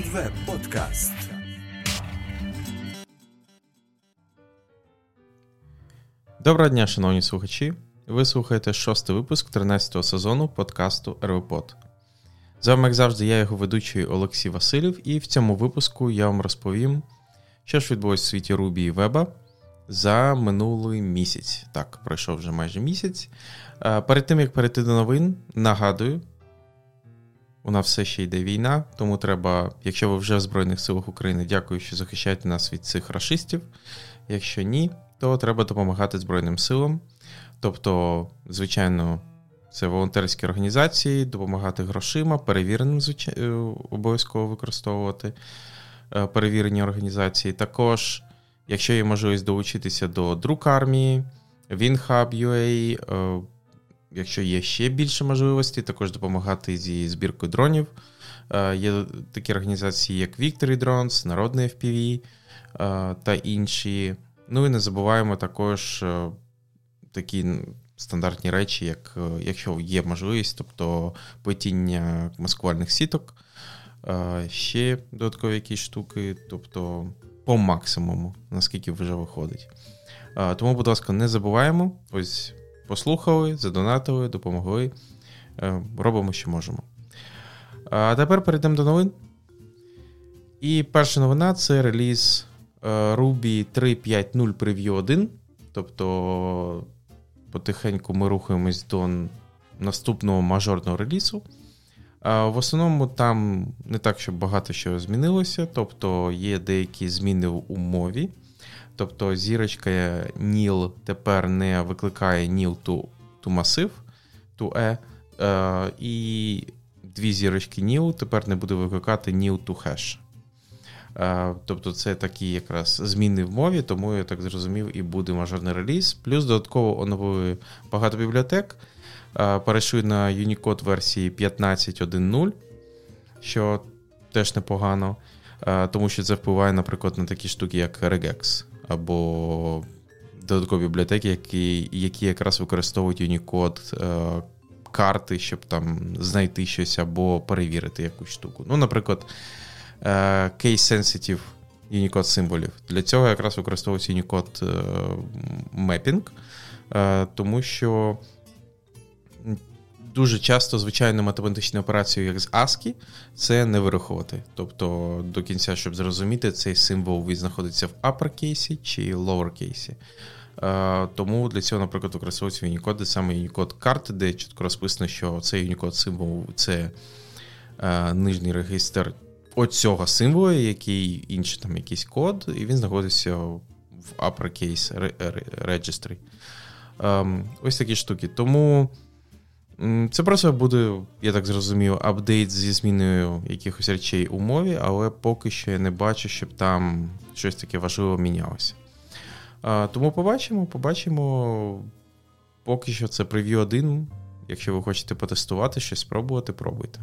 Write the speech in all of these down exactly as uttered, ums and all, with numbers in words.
Web Podcast. Доброго дня, шановні слухачі. Ви слухаєте шостий випуск тринадцятого сезону подкасту ар ві под. З вами, як завжди, я його ведучий Олексій Васильєв, і в цьому випуску я вам розповім, що ж відбулося в світі Ruby і веба за минулий місяць. Так, пройшов вже майже місяць. Перед тим, як перейти до новин, нагадую, у нас все ще йде війна, тому треба, якщо ви вже в Збройних силах України, дякую, що захищаєте нас від цих рашистів. Якщо ні, то треба допомагати Збройним силам. Тобто, звичайно, це волонтерські організації, допомагати грошима, перевіреним, звичайно, обов'язково використовувати перевірені організації. Також, якщо є можливість долучитися до Друкармії, WinHub точка ю а, якщо є ще більше можливостей, також допомагати зі збіркою дронів. Є такі організації, як Victory Drones, Народний еф пі ві та інші. Ну і не забуваємо також такі стандартні речі, як якщо є можливість, тобто плетіння маскувальних сіток, ще додаткові якісь штуки, тобто по максимуму, наскільки вже виходить. Тому, будь ласка, не забуваємо, ось послухали, задонатили, допомогли, робимо, що можемо. А тепер перейдемо до новин. І перша новина – це реліз Ruby три точка п'ять нуль Preview один, тобто потихеньку ми рухаємось до наступного мажорного релізу. В основному там не так, щоб багато що змінилося, тобто є деякі зміни в умові. Тобто зірочка nil тепер не викликає nil to, to massive, to e, і дві зірочки nil тепер не буде викликати nil to hash. Тобто це такі якраз зміни в мові, тому я так зрозумів і буде мажорний реліз. Плюс додатково оновили багато бібліотек, перейшли на Unicode версії п'ятнадцять точка один нуль, що теж непогано, тому що це впливає, наприклад, на такі штуки, як regex, або додаткові бібліотеки, які, які якраз використовують Unicode е, карти, щоб там знайти щось або перевірити якусь штуку. Ну, наприклад, е, case-sensitive Unicode символів. Для цього якраз використовується Unicode е, mapping, е, тому що дуже часто звичайну математичну операцію, як з аскі, це не вирахувати. Тобто до кінця, щоб зрозуміти, цей символ він знаходиться в uppercase чи lowercase. Тому для цього, наприклад, використовується Unicode, де саме Unicode карти, де чітко розписано, що цей Unicode символ – це нижній регістр оцього символу, який інший там якийсь код, і він знаходиться в uppercase registry. Ось такі штуки. Тому це просто буде, я так зрозумів, апдейт зі зміною якихось речей у мові, але поки що я не бачу, щоб там щось таке важливе мінялося. Тому побачимо, побачимо. Поки що це прев'ю один. Якщо ви хочете потестувати, щось спробувати, пробуйте.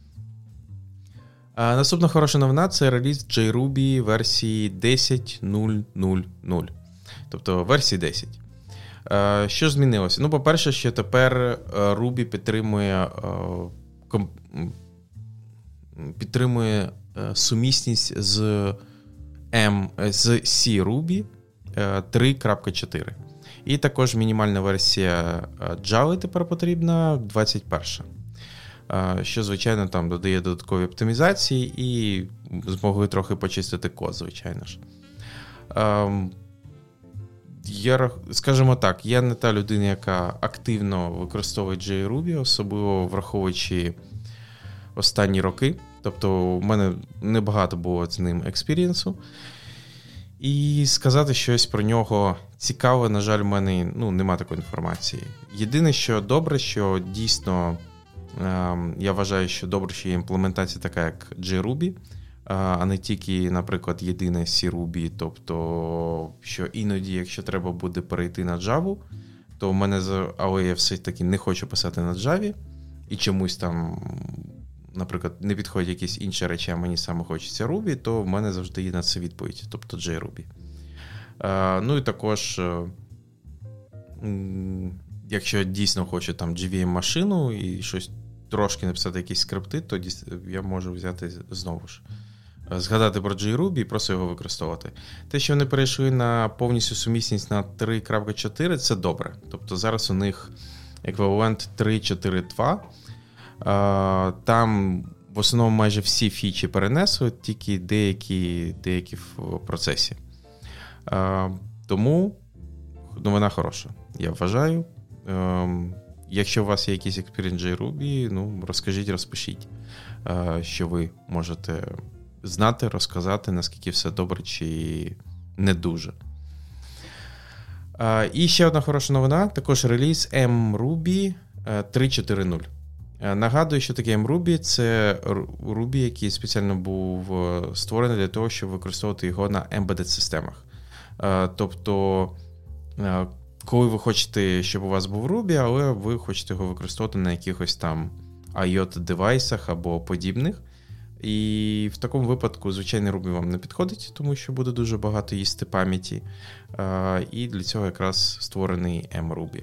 А наступна хороша новина – це реліз JRuby версії десять точка нуль нуль нуль. Тобто версії десять. Що ж змінилося? Ну, по-перше, що тепер Ruby підтримує, підтримує сумісність з, M, з C Ruby три крапка чотири. І також мінімальна версія Java тепер потрібна двадцять перша. Що, звичайно, там додає додаткові оптимізації і змогли трохи почистити код, звичайно ж. Я, скажімо так, я не та людина, яка активно використовує JRuby, особливо враховуючи останні роки. Тобто у мене небагато було з ним експірієнсу. І сказати щось про нього цікаве, на жаль, в мене ну, нема такої інформації. Єдине, що добре, що дійсно е- я вважаю, що добре, що є імплементація така, як JRuby, а не тільки, наприклад, єдине C Ruby, тобто, що іноді, якщо треба буде перейти на Java, то в мене, але я все-таки не хочу писати на Java, і чомусь там, наприклад, не підходять якісь інші речі, а мені саме хочеться Ruby, то в мене завжди є на це відповідь, тобто JRuby. Ну і також, якщо дійсно хочу там джі ві ем-машину і щось трошки написати якісь скрипти, то я можу взяти знову ж згадати про JRuby і просто його використовувати. Те, що вони перейшли на повністю сумісність на три крапка чотири, це добре. Тобто зараз у них еквівалент три крапка чотири крапка два. Там в основному майже всі фічі перенесли, тільки деякі, деякі в процесі. Тому новина хороша, я вважаю. Якщо у вас є якийсь експірієнс JRuby, ну, розкажіть, розпишіть, що ви можете знати, розказати, наскільки все добре чи не дуже. І ще одна хороша новина, також реліз mRuby три крапка чотири крапка нуль. Нагадую, що таке mRuby – це Ruby, який спеціально був створений для того, щоб використовувати його на embedded системах. Тобто, коли ви хочете, щоб у вас був Ruby, але ви хочете його використовувати на якихось там IoT-девайсах або подібних. І в такому випадку звичайний Ruby вам не підходить, тому що буде дуже багато їсти пам'яті. І для цього якраз створений mRuby.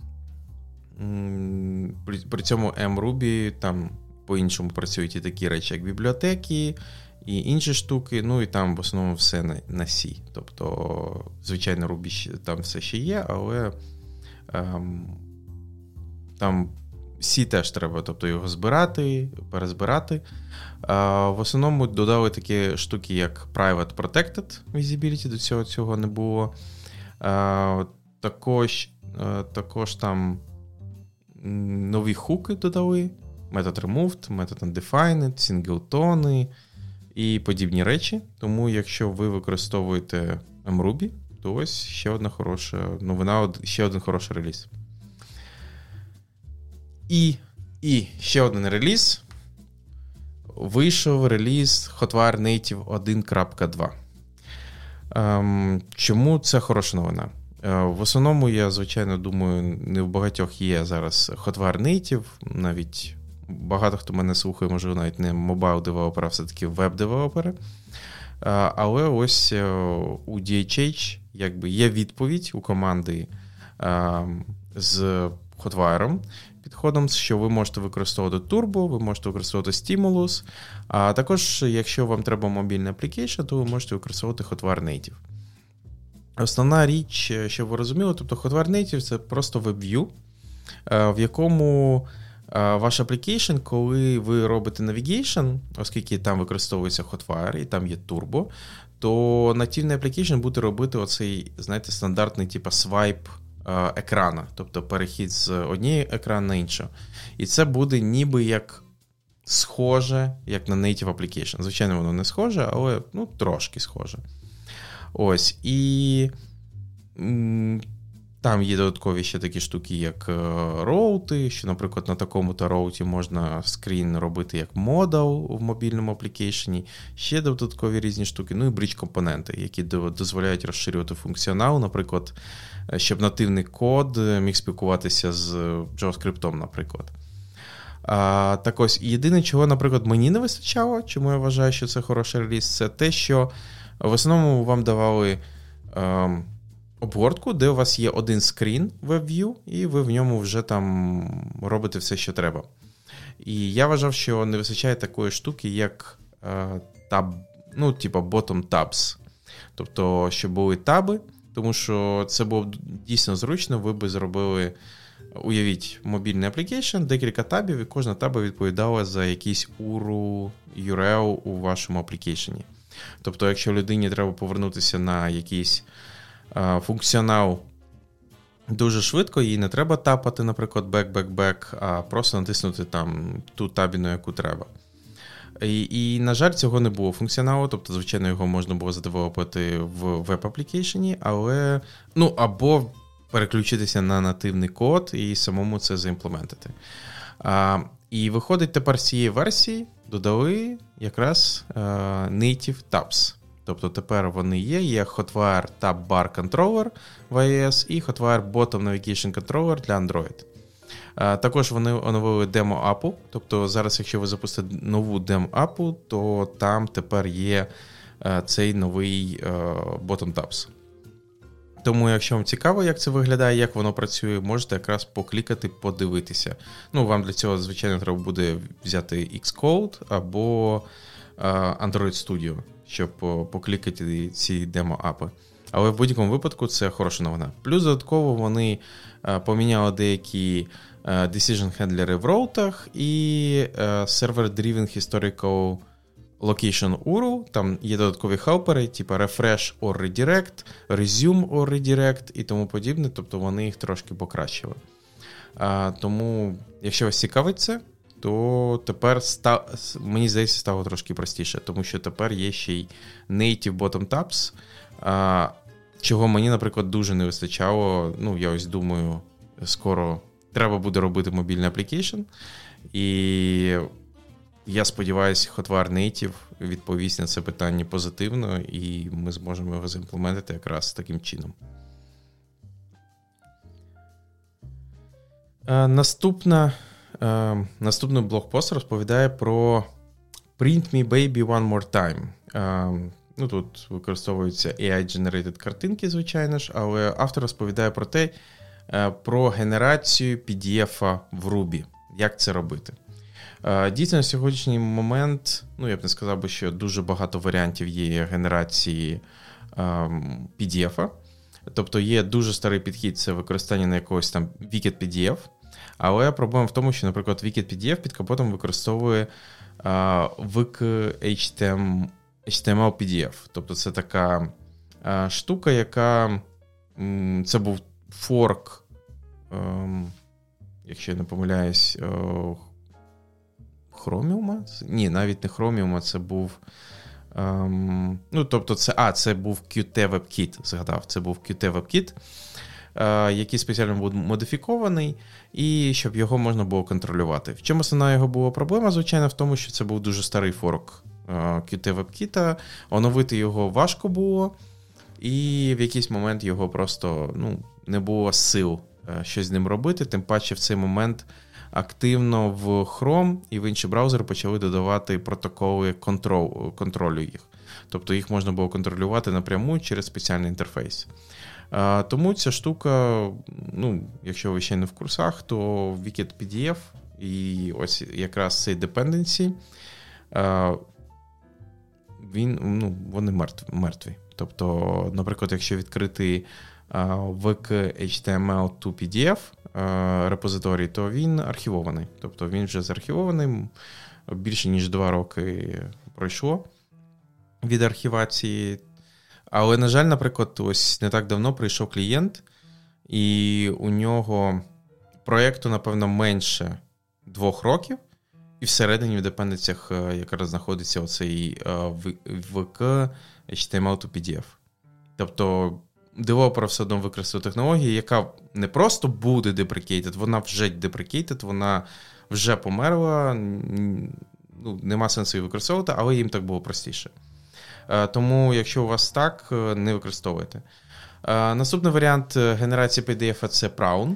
При цьому mRuby там по-іншому працюють і такі речі, як бібліотеки, і інші штуки, ну і там в основному все на, на C. Тобто, звичайно, Ruby там все ще є, але ем, там C теж треба, тобто його збирати, перезбирати. А, в основному додали такі штуки, як Private Protected Visibility, до цього цього не було. А, також, а, також там нові хуки додали, метод removed, метод undefined, синглтони і подібні речі. Тому, якщо ви використовуєте mRuby, то ось ще одна хороша новина, ще один хороший реліз. І, і ще один реліз. Вийшов реліз Hotwire Native один крапка два. Ем, чому це хороша новина? Е, в основному, я, звичайно, думаю, не в багатьох є зараз Hotwire Native, навіть багато хто мене слухає, можливо, навіть не мобайл-девелопери, а все-таки веб-девелопери. Але ось у ді ейч ейч якби є відповідь у команди з Hotwire підходом, що ви можете використовувати Turbo, ви можете використовувати Stimulus, а також, якщо вам треба мобільний аплікейшн, то ви можете використовувати Hotwire Native. Основна річ, що ви розуміли, тобто Hotwire Native – це просто WebView, в якому ваш аплікейшн, коли ви робите navigation, оскільки там використовується Hotwire і там є Turbo, то нативний аплікейшн буде робити оцей, знаєте, стандартний типу свайп екрана, тобто перехід з однієї екрану на іншу. І це буде ніби як схоже, як на native application. Звичайно, воно не схоже, але ну, трошки схоже. Ось. І м- там є додаткові ще такі штуки, як роути, що, наприклад, на такому-то роуті можна скрін робити як модал в мобільному аплікейшені. Ще додаткові різні штуки. Ну і бридж-компоненти, які дозволяють розширювати функціонал, наприклад, щоб нативний код міг спілкуватися з JavaScript, наприклад. А, так ось, єдине, чого, наприклад, мені не вистачало, чому я вважаю, що це хороший реліз, це те, що в основному вам давали ем, обгортку, де у вас є один скрін WebView, і ви в ньому вже там робите все, що треба. І я вважав, що не вистачає такої штуки, як е, таб, ну, типа bottom tabs. Тобто, щоб були таби, тому що це було б дійсно зручно, ви би зробили, уявіть, мобільний аплікейшн, декілька табів, і кожна таба відповідала за якийсь урл, ю ар ел у вашому аплікейшені. Тобто, якщо людині треба повернутися на якийсь а, функціонал дуже швидко, їй не треба тапати, наприклад, back-back-back, а просто натиснути там ту табіну, яку треба. І, і, на жаль, цього не було функціоналу, тобто, звичайно, його можна було задевелопити в веб-аплікейшені, але, ну, або переключитися на нативний код і самому це заімплементити. А, і виходить, тепер з цієї версії додали якраз а, native tabs. Тобто тепер вони є, є Hotwire Tab Bar Controller в iOS і Hotwire Bottom Navigation Controller для Android. А, також вони оновили демо-апу, тобто зараз, якщо ви запустите нову демо-апу, то там тепер є а, цей новий а, Bottom Tabs. Тому, якщо вам цікаво, як це виглядає, як воно працює, можете якраз поклікати, подивитися. Ну, вам для цього, звичайно, треба буде взяти Xcode або Android Studio, щоб поклікати ці демо-апи. Але в будь-якому випадку це хороша новина. Плюс додатково вони поміняли деякі decision handlers в роутах і server-driven historical location ю ар ел. Там є додаткові хелпери, типу refresh or redirect, resume or redirect і тому подібне. Тобто вони їх трошки покращили. Тому, якщо вас цікавить це, то тепер, став, мені здається, стало трошки простіше, тому що тепер є ще й native bottom tabs, а, чого мені, наприклад, дуже не вистачало. Ну, я ось думаю, скоро треба буде робити мобільний аплікейшн, і я сподіваюся, Hotwire Native відповість на це питання позитивно, і ми зможемо його заімплементити якраз таким чином. А, наступна Uh, наступний блогпост розповідає про Print Me Baby One More Time. Uh, ну, тут використовуються ей ай-generated картинки, звичайно ж, але автор розповідає про те, uh, про генерацію пі ді еф в Ruby. Як це робити? Uh, дійсно, на сьогоднішній момент, ну, я б не сказав би, що дуже багато варіантів є генерації um, пі ді еф. Тобто є дуже старий підхід, це використання на якогось там Wicked пі ді еф. Але проблема в тому, що, наприклад, Wicked пі ді еф під капотом використовує uh, вик ейч ті ем ел пі ді еф. Тобто це така uh, штука, яка... Um, це був форк, um, якщо я не помиляюсь, uh, Chromium? Ні, навіть не Chromium, це був... Um, ну, тобто це... А, це був Qt WebKit, згадав. Це був Qt WebKit, який спеціально був модифікований, і щоб його можна було контролювати. В чому основна його була проблема, звичайно, в тому, що це був дуже старий форк Qt WebKit, оновити його важко було, і в якийсь момент його просто ну, не було сил щось з ним робити, тим паче в цей момент активно в Chrome і в інші браузери почали додавати протоколи контролю, контролю їх. Тобто їх можна було контролювати напряму через спеціальний інтерфейс. А, тому ця штука, ну, якщо ви ще не в курсах, то Wicked пі ді еф і ось якраз цей dependency, а, він, ну, вони мертві, мертві. Тобто, наприклад, якщо відкрити вик ейч ті ем ел to пі ді еф а, репозиторій, то він архівований. Тобто він вже заархівований, більше ніж два роки пройшло від архівації. Але, на жаль, наприклад, ось не так давно прийшов клієнт, і у нього проєкту, напевно, менше двох років, і всередині в депенденціях якраз знаходиться оцей вик ейч ті ем ел to пі ді еф. Тобто девелопер все одно використовує технологію, яка не просто буде deprecated, вона вже deprecated, вона вже померла, ну, нема сенсу її використовувати, але їм так було простіше. Тому, якщо у вас так, не використовуйте. Наступний варіант генерації пі ді еф – це Prawn.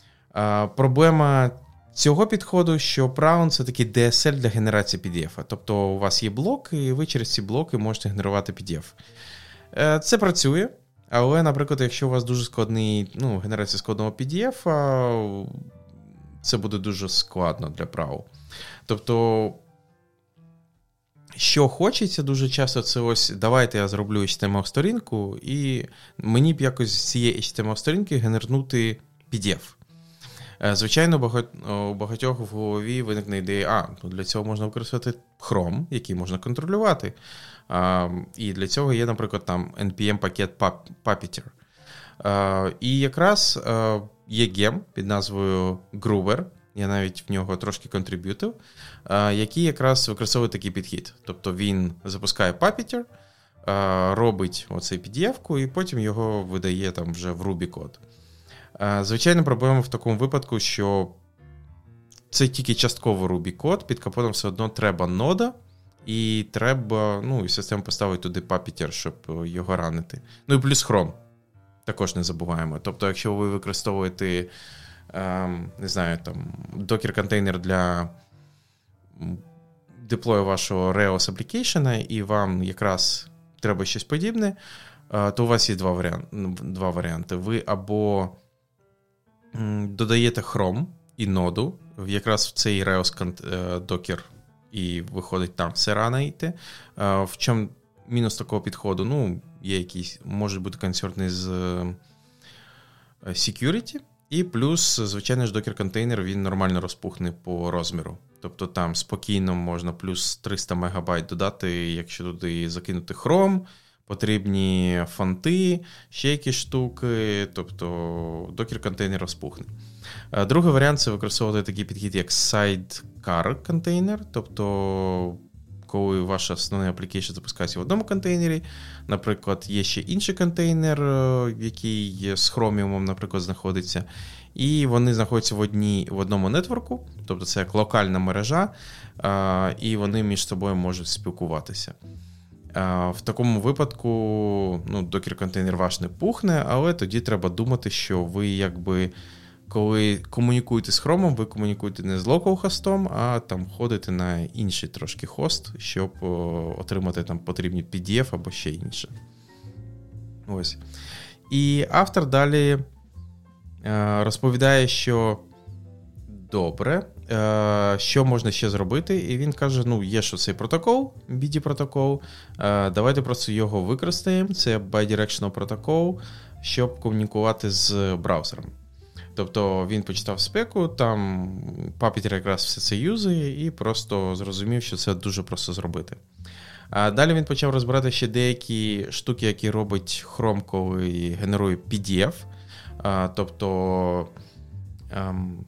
Проблема цього підходу, що Prawn – це такий ді ес ел для генерації пі ді еф. Тобто у вас є блоки, і ви через ці блоки можете генерувати пі ді еф. Це працює, але, наприклад, якщо у вас дуже складний, ну, генерація складного пі ді еф, це буде дуже складно для Prawn. Тобто, що хочеться дуже часто, це ось, давайте я зроблю ейч ті ем ел-сторінку, і мені б якось з цієї ейч ті ем ел-сторінки генернути пі ді еф. Звичайно, у багатьох в голові виникне ідея, а, ну для цього можна використовувати Chrome, який можна контролювати. А, і для цього є, наприклад, там ен пі ем-пакет Puppeteer. А, і якраз а, є гем під назвою Groover, я навіть в нього трошки контриб'ютив, який якраз використовує такий підхід. Тобто він запускає Puppeteer, робить оцей пі ді еф-ку і потім його видає там вже в Ruby код. Звичайна проблема в такому випадку, що це тільки частково Ruby код, під капотом все одно треба нода, і треба, ну, і система поставить туди Puppeteer, щоб його ранити. Ну і плюс Chrome. Також не забуваємо. Тобто, якщо ви використовуєте не знаю, там, докер-контейнер для деплою вашого Rails application, і вам якраз треба щось подібне, то у вас є два варіанти. Два варіанти. Ви або додаєте Chrome і ноду якраз в цей Rails докер і виходить там все ранити. В чому мінус такого підходу? Ну, є якісь, можуть бути консерни з security, і плюс, звичайно ж, докер-контейнер, він нормально розпухне по розміру. Тобто там спокійно можна плюс триста мегабайт додати, якщо туди закинути Chrome, потрібні фонти, ще якісь штуки, тобто докер-контейнер розпухне. Другий варіант – це використовувати такий підхід, як sidecar-контейнер, тобто коли ваш основний application запускається в одному контейнері, наприклад, є ще інший контейнер, який з Chromium, наприклад, знаходиться, і вони знаходяться в, одній, в одному нетворку, тобто це як локальна мережа, і вони між собою можуть спілкуватися. В такому випадку, ну, докер-контейнер ваш не пухне, але тоді треба думати, що ви якби, коли комунікуєте з Chrome, ви комунікуєте не з localhost, а там ходите на інший трошки хост, щоб отримати там потрібні пі ді еф або ще інше. Ось. І автор далі розповідає, що добре, що можна ще зробити, і він каже, ну, є що цей протокол, бі ді протокол, давайте просто його використаємо, це bidirectional протокол, щоб комунікувати з браузером. Тобто він почитав спеку, там Puppeteer якраз все це юзає і просто зрозумів, що це дуже просто зробити. А далі він почав розбирати ще деякі штуки, які робить Chrome, коли генерує пі ді еф. А, тобто, ем,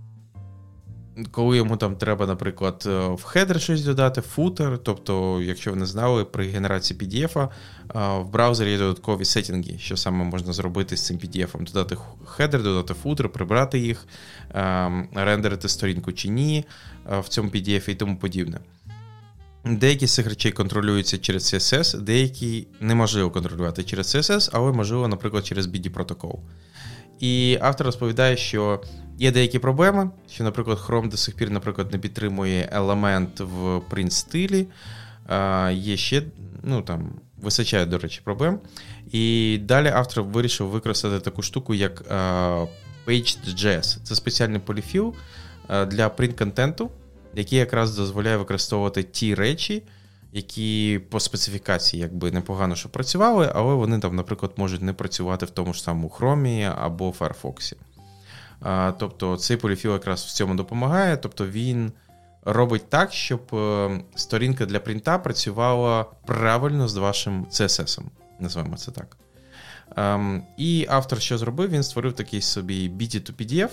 коли йому там треба, наприклад, в хедер щось додати, футер, тобто, якщо ви не знали, при генерації пі ді еф в браузері є додаткові сеттинги, що саме можна зробити з цим пі ді еф. Додати хедер, додати футер, прибрати їх, ем, рендерити сторінку чи ні в цьому пі ді еф і тому подібне. Деякі з цих речей контролюються через сі ес ес, деякі неможливо контролювати через сі ес ес, але можливо, наприклад, через бі ді протокол. І автор розповідає, що є деякі проблеми, що, наприклад, Chrome до сих пір, наприклад, не підтримує елемент в print-стилі, є ще, ну, там, вистачає, до речі, проблем. І далі автор вирішив використати таку штуку, як Paged.js. Це спеціальний поліфіл для print-контенту, який якраз дозволяє використовувати ті речі, які по специфікації якби непогано що працювали, але вони там, наприклад, можуть не працювати в тому ж самому Chrome або Firefox. А, тобто цей поліфіл якраз в цьому допомагає, тобто він робить так, щоб сторінка для принта працювала правильно з вашим сі ес ес, називаємо це так. А, і автор що зробив? Він створив такий собі бі ті ту пі ді еф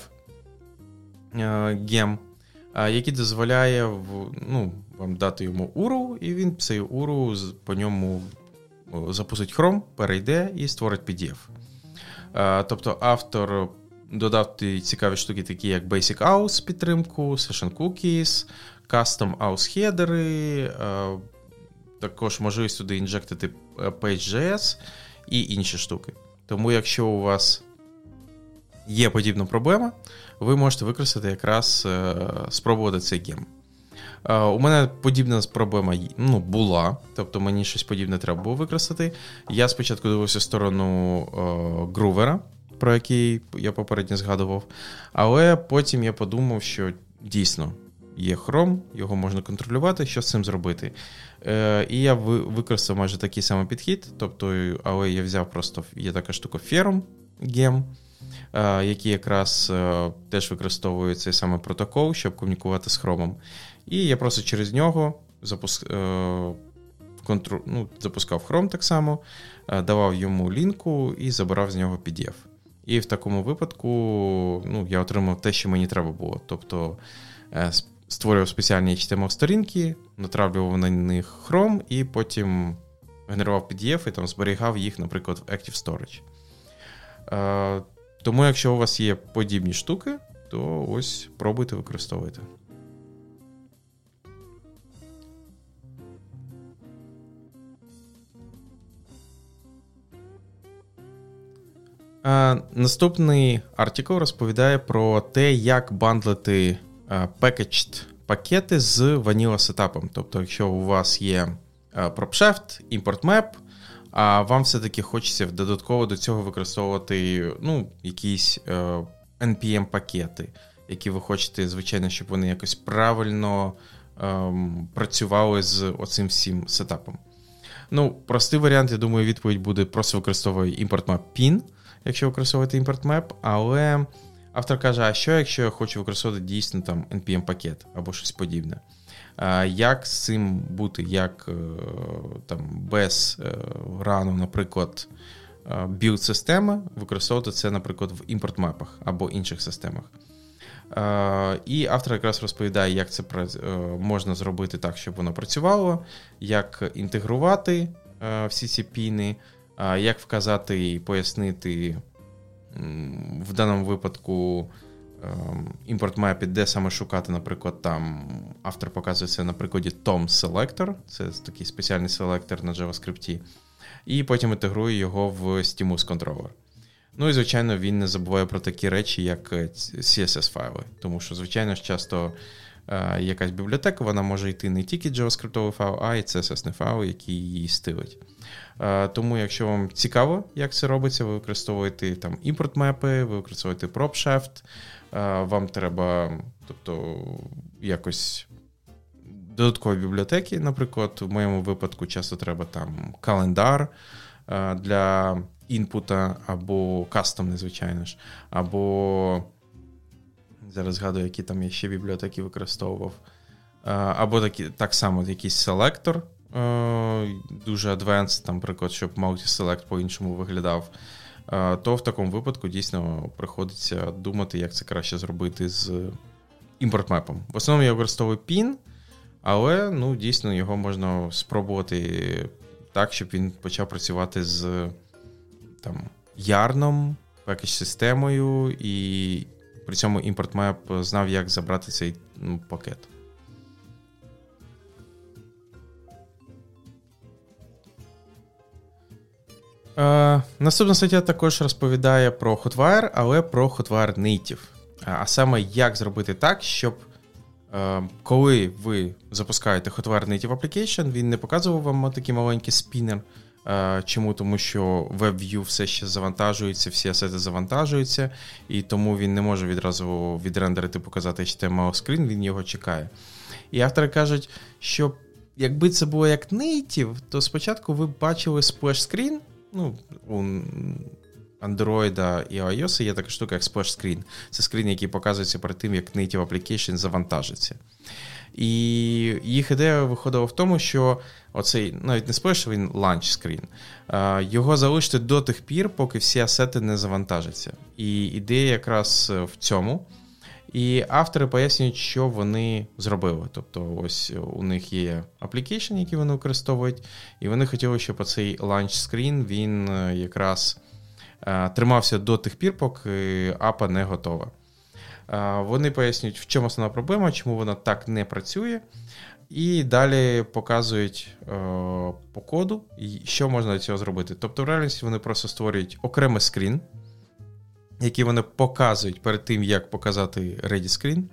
гем, який дозволяє ну, вам дати йому ю ар ел, і він цей ю ар ел по ньому запустить Chrome, перейде і створить пі ді еф. Тобто автор додав цікаві штуки, такі як Basic Aus підтримку, Session Cookies, Custom Aus хедери, також можливість туди інжектити Page.js і інші штуки. Тому якщо у вас є подібна проблема, ви можете використати якраз, спробувати цей гем. У мене подібна проблема ну, була, тобто мені щось подібне треба було використати. Я спочатку дивився в сторону Groover, про який я попередньо згадував, але потім я подумав, що дійсно є Chrome, його можна контролювати, що з цим зробити. І я використав майже такий самий підхід, тобто, але я взяв просто, є така штука Ferrum гем, який якраз теж використовує цей самий протокол, щоб комунікувати з Chrome. І я просто через нього запуск... контрол... ну, запускав Chrome так само, давав йому лінку і забирав з нього пі ді еф. І в такому випадку ну, я отримав те, що мені треба було. Тобто створював спеціальні ейч ті ем ел-сторінки, натравлював на них Chrome і потім генерував пі ді еф і там зберігав їх, наприклад, в Active Storage. Тому якщо у вас є подібні штуки, то ось пробуйте використовувати. А, наступний артикл розповідає про те, як бандлити а, packaged пакети з Vanilla сетапом. Тобто, якщо у вас є а, PropShift, Import Map, а вам все-таки хочеться додатково до цього використовувати ну, якісь а, ен пі ем-пакети, які ви хочете, звичайно, щоб вони якось правильно ем, працювали з оцим всім сетапом. Ну, простий варіант, я думаю, відповідь буде просто використовує ImportMap pin, якщо використовуєте ImportMap, але автор каже, а що, якщо я хочу використовувати дійсно там ен пі ем-пакет або щось подібне? А як з цим бути, як там без рану, наприклад, білд-системи, використовувати це, наприклад, в ImportMap'ах або інших системах. І автор якраз розповідає, як це можна зробити так, щоб воно працювало, як інтегрувати всі ці піни, як вказати і пояснити в даному випадку ImportMap, де саме шукати, наприклад, там автор показує це на прикладі Tom Selector, це такий спеціальний селектор на JavaScript, і потім інтегрує його в Stimulus Controller. Ну і, звичайно, він не забуває про такі речі, як сі ес ес-файли, тому що, звичайно ж, часто е, якась бібліотека, вона може йти не тільки JavaScript файл, а й сі ес ес файл, який її стилить. Е, тому, якщо вам цікаво, як це робиться, ви використовуєте там імпорт-мепи, ви використовуєте PropSheft, е, вам треба, тобто, якось додаткові бібліотеки, наприклад, в моєму випадку часто треба там календар е, для інпута, або кастомний, звичайно ж, або зараз згадую, які там я ще бібліотеки використовував, або такі, так само якийсь селектор, дуже advanced, там, наприклад, щоб multi-select по-іншому виглядав, то в такому випадку дійсно приходиться думати, як це краще зробити з імпорт-мепом. В основному я використовую пін, але, ну, дійсно, його можна спробувати так, щоб він почав працювати з там ярном, пакетж-системою, і при цьому ImportMap знав, як забрати цей ну, пакет. Е, наступна стаття також розповідає про Hotwire, але про Hotwire Native. А саме, як зробити так, щоб е, коли ви запускаєте Hotwire Native Application, він не показував вам такий маленький спінер. Чому? Тому що WebView все ще завантажується, всі асети завантажуються, і тому він не може відразу відрендерити, показати ейч ті ем ел-скрін, він його чекає. І автори кажуть, що якби це було як native, то спочатку ви б бачили splash-screen, ну, у Android і iOS є така штука, як splash-screen. Це скрін, який показується перед тим, як native application завантажиться. І їх ідея виходила в тому, що оцей, навіть не сплеш, він launch screen, його залишити до тих пір, поки всі асети не завантажаться. І ідея якраз в цьому. І автори пояснюють, що вони зробили. Тобто ось у них є application, які вони використовують, і вони хотіли, щоб оцей launch screen, він якраз тримався до тих пір, поки апа не готова. Вони пояснюють, в чому основна проблема, чому вона так не працює, і далі показують е, по коду, що можна для цього зробити. Тобто в реальності вони просто створюють окремий скрін, який вони показують перед тим, як показати ready screen,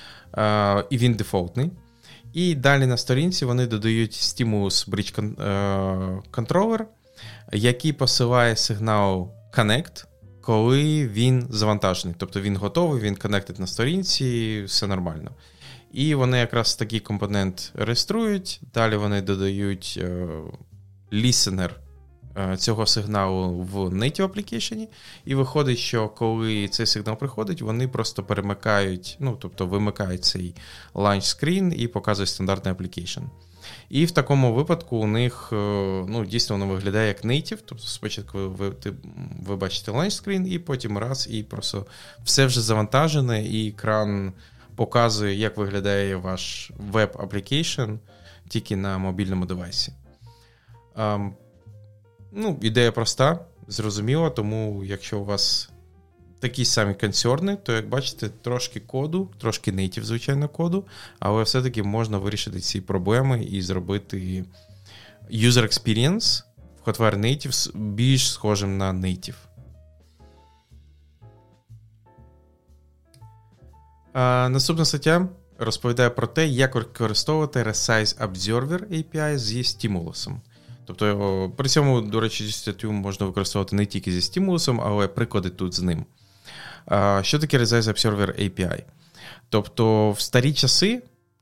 е, і він дефолтний. І далі на сторінці вони додають Stimulus Bridge Controller, який посилає сигнал Connect, коли він завантажений. Тобто він готовий, він connected на сторінці, все нормально. І вони якраз такий компонент реєструють, далі вони додають е, listener е, цього сигналу в native application, і виходить, що коли цей сигнал приходить, вони просто перемикають, ну, тобто вимикають цей launch screen і показують стандартний application. І в такому випадку у них, ну, дійсно воно виглядає як native, тобто спочатку ви, ви, ви бачите launch screen, і потім раз, і просто все вже завантажене, і екран показує, як виглядає ваш веб-аплікейшн тільки на мобільному девайсі. Um, ну, ідея проста, зрозуміла, тому якщо у вас такі самі консерни, то, як бачите, трошки коду, трошки native, звичайно, коду, але все-таки можна вирішити ці проблеми і зробити user experience в Hotwire Native більш схожим на native. А, наступна стаття розповідає про те, як використовувати Resize Observer ей пі ай зі Stimulus. Тобто, при цьому, до речі, цю статтю можна використовувати не тільки зі Stimulus, але приклади тут з ним. Що таке Resize Observer ей пі ай? Тобто в старі часи,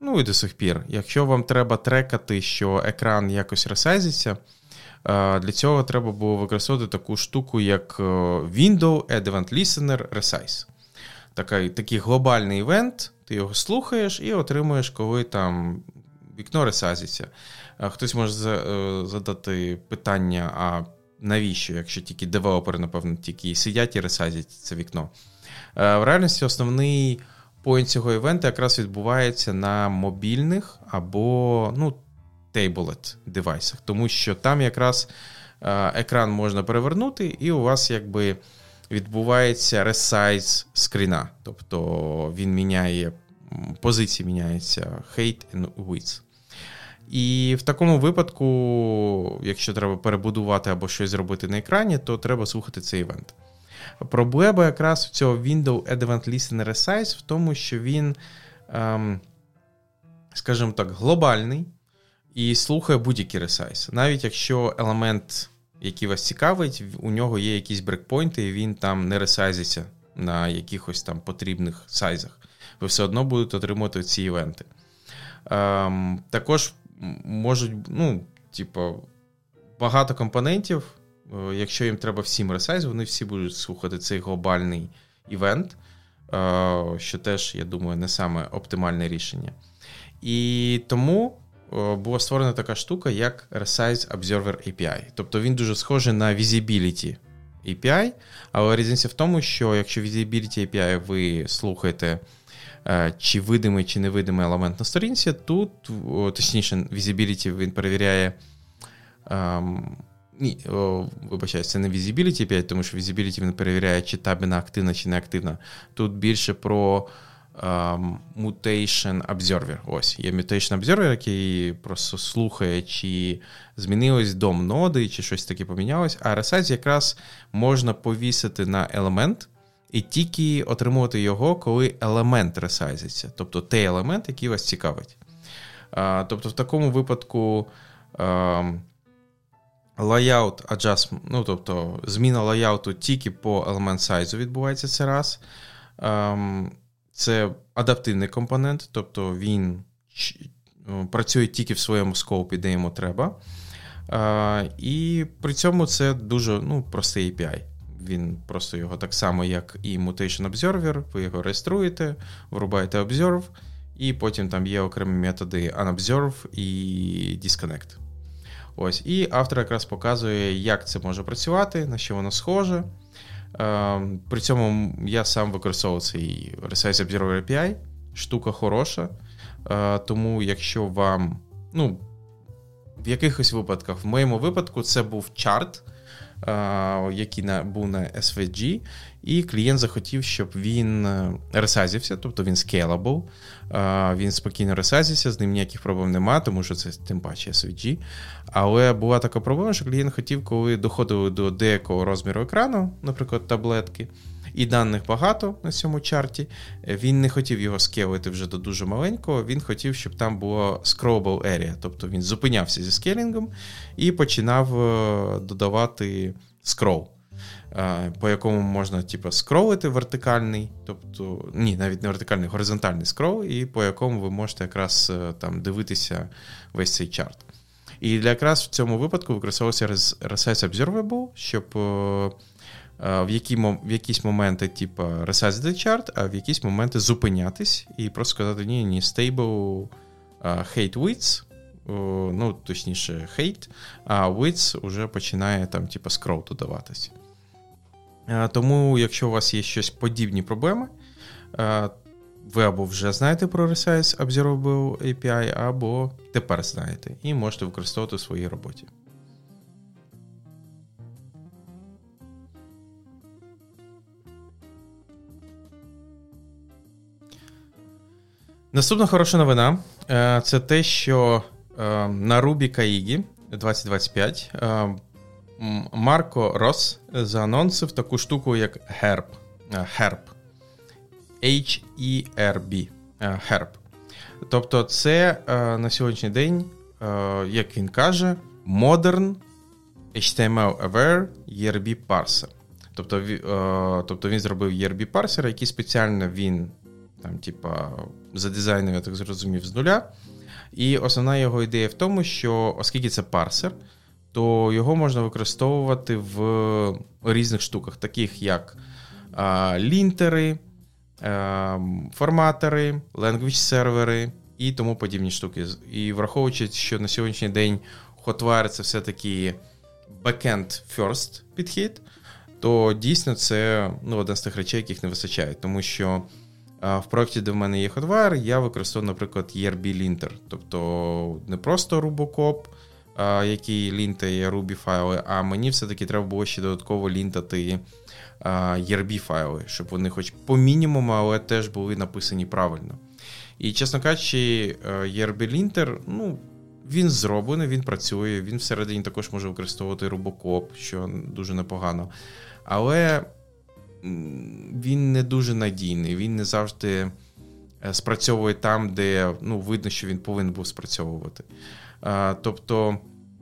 ну і до сих пір. Якщо вам треба трекати, що екран якось ресайзиться, для цього треба було використовувати таку штуку, як Window Add Event Listener Resize. Такий, такий глобальний івент, ти його слухаєш і отримуєш, коли там вікно ресайзиться. Хтось може задати питання, а навіщо, якщо тільки девелопери, напевно, тільки сидять і ресайзять це вікно. В реальності основний поінт цього івенту якраз відбувається на мобільних або, ну, tablet девайсах, тому що там якраз екран можна перевернути, і у вас якби відбувається ресайз скріна, тобто він міняє, позиції міняється height and width. І в такому випадку, якщо треба перебудувати або щось зробити на екрані, то треба слухати цей івент. Проблема якраз в цього Window Add Event Listener Resize в тому, що він, ем, скажімо так, глобальний і слухає будь-який ресайз. Навіть якщо елемент, який вас цікавить, у нього є якісь брекпойнти, і він там не ресайзиться на якихось там потрібних сайзах. Ви все одно будете отримувати ці івенти. Ем, також можуть, ну, типу, багато компонентів, якщо їм треба всім ресайз, вони всі будуть слухати цей глобальний івент, що теж, я думаю, не саме оптимальне рішення. І тому була створена така штука, як Resize Observer ей пі ай. Тобто він дуже схожий на Visibility ей пі ай, але різниця в тому, що якщо Visibility ей пі ай ви слухаєте чи видимий, чи невидимий елемент на сторінці, тут, точніше, Visibility він перевіряє, ем, ні, о, вибачаю, це не Visibility ей пі ай, тому що Visibility він перевіряє, чи табіна активна, чи не активна. Тут більше про ем, Mutation Observer. Ось, є Mutation Observer, який просто слухає, чи змінилось дом ноди, чи щось таке помінялось, а Resize якраз можна повісити на елемент, і тільки отримувати його, коли елемент ресайзиться. Тобто той елемент, який вас цікавить. А, тобто в такому випадку а, layout adjustment, ну тобто зміна лайауту тільки по елемент сайзу відбувається це раз. А, це адаптивний компонент, тобто він працює тільки в своєму скопі, де йому треба. А, і при цьому це дуже, ну, простий ей пі ай. Він просто його так само, як і Mutation Observer, ви його реєструєте, врубаєте Observe, і потім там є окремі методи Unobserve і Disconnect. Ось, і автор якраз показує, як це може працювати, на що воно схоже. При цьому я сам використовував цей Resize Observer ей пі ай, штука хороша, тому якщо вам, ну, в якихось випадках, в моєму випадку це був чарт, який на, був на ес ві джі, і клієнт захотів, щоб він ресайзився, тобто він scalable, він спокійно ресайзився, з ним ніяких проблем немає, тому що це тим паче ес ві джі. Але була така проблема, що клієнт хотів, коли доходили до деякого розміру екрану, наприклад, таблетки, і даних багато на цьому чарті, він не хотів його скейлити вже до дуже маленького, він хотів, щоб там було scrollable area, тобто він зупинявся зі скейлінгом і починав додавати скрол, по якому можна типу, скролити вертикальний, тобто, ні, навіть не вертикальний, горизонтальний скрол, і по якому ви можете якраз там дивитися весь цей чарт. І для якраз в цьому випадку використовувався Resize Observable, щоб в, які, в якісь моменти типу ресайзити чарт, а в якісь моменти зупинятись і просто сказати, ні, ні, stable height width, ну, точніше, height, а width вже починає там типу scroll додаватись. Тому, якщо у вас є щось подібні проблеми, ви або вже знаєте про Resize Observable ей пі ай, або тепер знаєте і можете використовувати у своїй роботі. Наступна хороша новина – це те, що на Ruby Kaigi двадцять двадцять п'ять Марко Рос заанонсив таку штуку, як Herb. Herb. Ейч І Ар Бі. Herb. Тобто це на сьогоднішній день, як він каже, Modern ейч ті ем ел-Aware і ар бі Parser. Тобто, тобто він зробив і ар бі Parser, який спеціально він там, типа, задизайнив, я так зрозумів, з нуля. І основна його ідея в тому, що оскільки це парсер, то його можна використовувати в різних штуках, таких як а, лінтери, а, форматори, language-сервери і тому подібні штуки. І враховуючи, що на сьогоднішній день Hotwire – це все-таки backend first підхід, то дійсно це ну, одна з тих речей, яких не вистачає. Тому що а, в проєкті, де в мене є Hotwire, я використовую, наприклад, і ар бі-лінтер. Тобто не просто Rubocop, а, який лінтає Ruby файли, а мені все-таки треба було ще додатково лінтати а, і ар бі-файли, щоб вони хоч по мінімуму, але теж були написані правильно. І, чесно кажучи, і ар бі-лінтер, ну, він зроблений, він працює, він всередині також може використовувати Rubocop, що дуже непогано. Але він не дуже надійний, він не завжди спрацьовує там, де ну, видно, що він повинен був спрацьовувати. А, тобто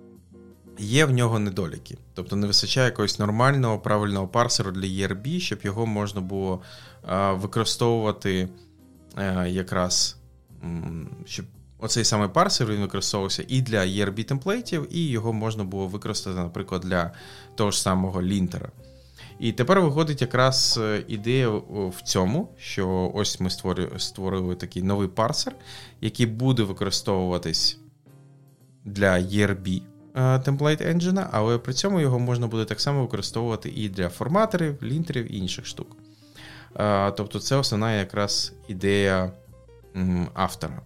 є в нього недоліки. Тобто не вистачає якогось нормального, правильного парсеру для і ар бі, щоб його можна було а, використовувати а, якраз, м, щоб оцей самий парсер він використовувався і для і ар бі-темплейтів, і його можна було використати, наприклад, для того ж самого лінтера. І тепер виходить якраз ідея в цьому, що ось ми створили, створили такий новий парсер, який буде використовуватись для і ар бі темплейт енджина, але при цьому його можна буде так само використовувати і для форматорів, лінтерів і інших штук. Тобто це основна якраз ідея автора.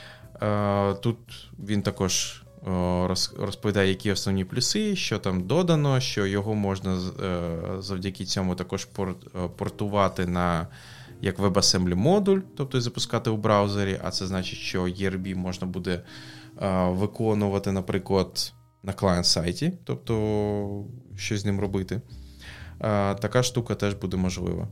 Тут він також розповідає, які основні плюси, що там додано, що його можна завдяки цьому також портувати на як WebAssembly модуль, тобто запускати у браузері, а це значить, що і ар бі можна буде виконувати, наприклад, на клієнт-сайті, тобто щось з ним робити. Така штука теж буде можлива.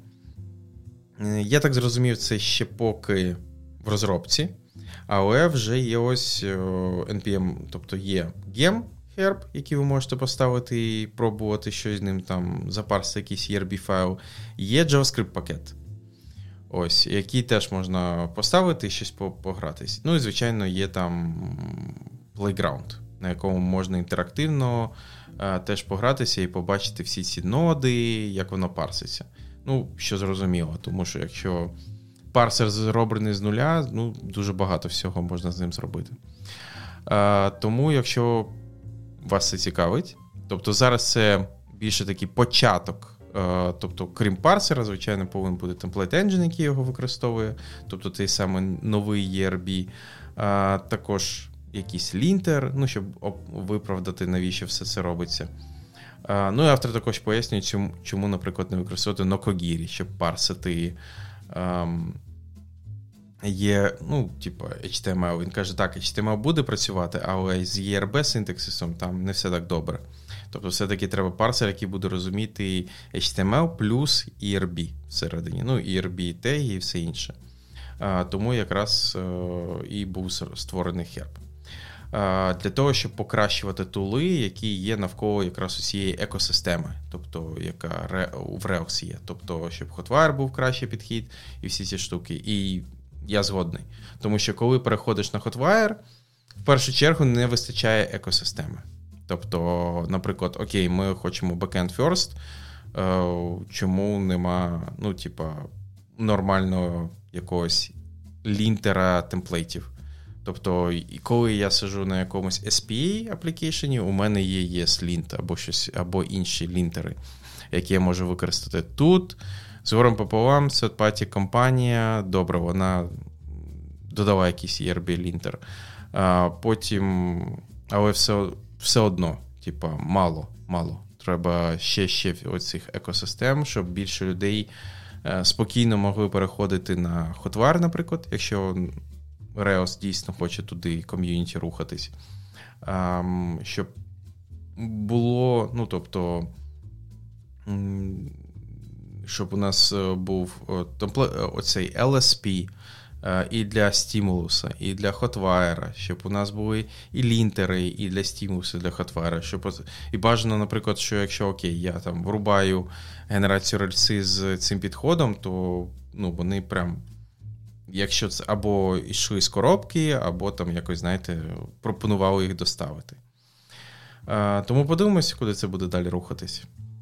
Я так зрозумів, це ще поки в розробці, але вже є ось ен пі ем, тобто є gem herb, який ви можете поставити і пробувати щось з ним там запарсити якийсь і ар бі-файл. Є JavaScript-пакет, ось, який теж можна поставити і щось погратись. Ну і, звичайно, є там Playground, на якому можна інтерактивно а, теж погратися і побачити всі ці ноди, як воно парситься. Ну, що зрозуміло, тому що якщо парсер зроблений з нуля, ну, дуже багато всього можна з ним зробити. А, тому, якщо вас це цікавить, тобто зараз це більше такий початок, а, тобто крім парсера, звичайно, повинен бути template engine, який його використовує, тобто той самий новий і ар бі, а, також якийсь лінтер, ну, щоб виправдати, навіщо все це робиться. А, ну, і автор також пояснює, чому, чому наприклад, не використовувати Nokogiri, щоб парсити Um, є, ну, типу, ейч ті ем ел. Він каже, так, ейч ті ем ел буде працювати, але з і ар бі-синтаксисом там не все так добре. Тобто все-таки треба парсер, який буде розуміти ейч ті ем ел плюс і ар бі всередині. Ну, і ар бі теги і все інше. А, тому якраз а, і був створений Herb. А, для того, щоб покращувати тули, які є навколо якраз усієї екосистеми, тобто яка в Rails є. Тобто, щоб Hotwire був кращий підхід і всі ці штуки. І я згодний. Тому що коли переходиш на Hotwire, в першу чергу не вистачає екосистеми. Тобто, наприклад, окей, ми хочемо backend first, чому нема, ну, типа, нормального якогось лінтера темплейтів. Тобто, коли я сиджу на якомусь ес пі ей аплікейшені, у мене є і ес-лінт або щось, або інші лінтери, які я можу використати тут. З горем пополам, third-party компанія, добре, вона додала якийсь і ар бі-лінтер. А потім, але все, все одно, типа, мало, мало. Треба ще, ще оцих екосистем, щоб більше людей спокійно могли переходити на Hotwire, наприклад, якщо Rails дійсно хоче туди ком'юніті рухатись. Щоб було, ну, тобто, щоб у нас був оцей ел ес пі і для стимулуса, і для Hotwire, щоб у нас були і лінтери, і для стимулуса, і для Hotwire, щоб і бажано, наприклад, що якщо, окей, я там врубаю генерацію рельси з цим підходом, то, ну, вони прям якщо це або йшли з коробки, або там якось, знаєте, пропонували їх доставити. Тому подивимося, куди це буде далі рухатись.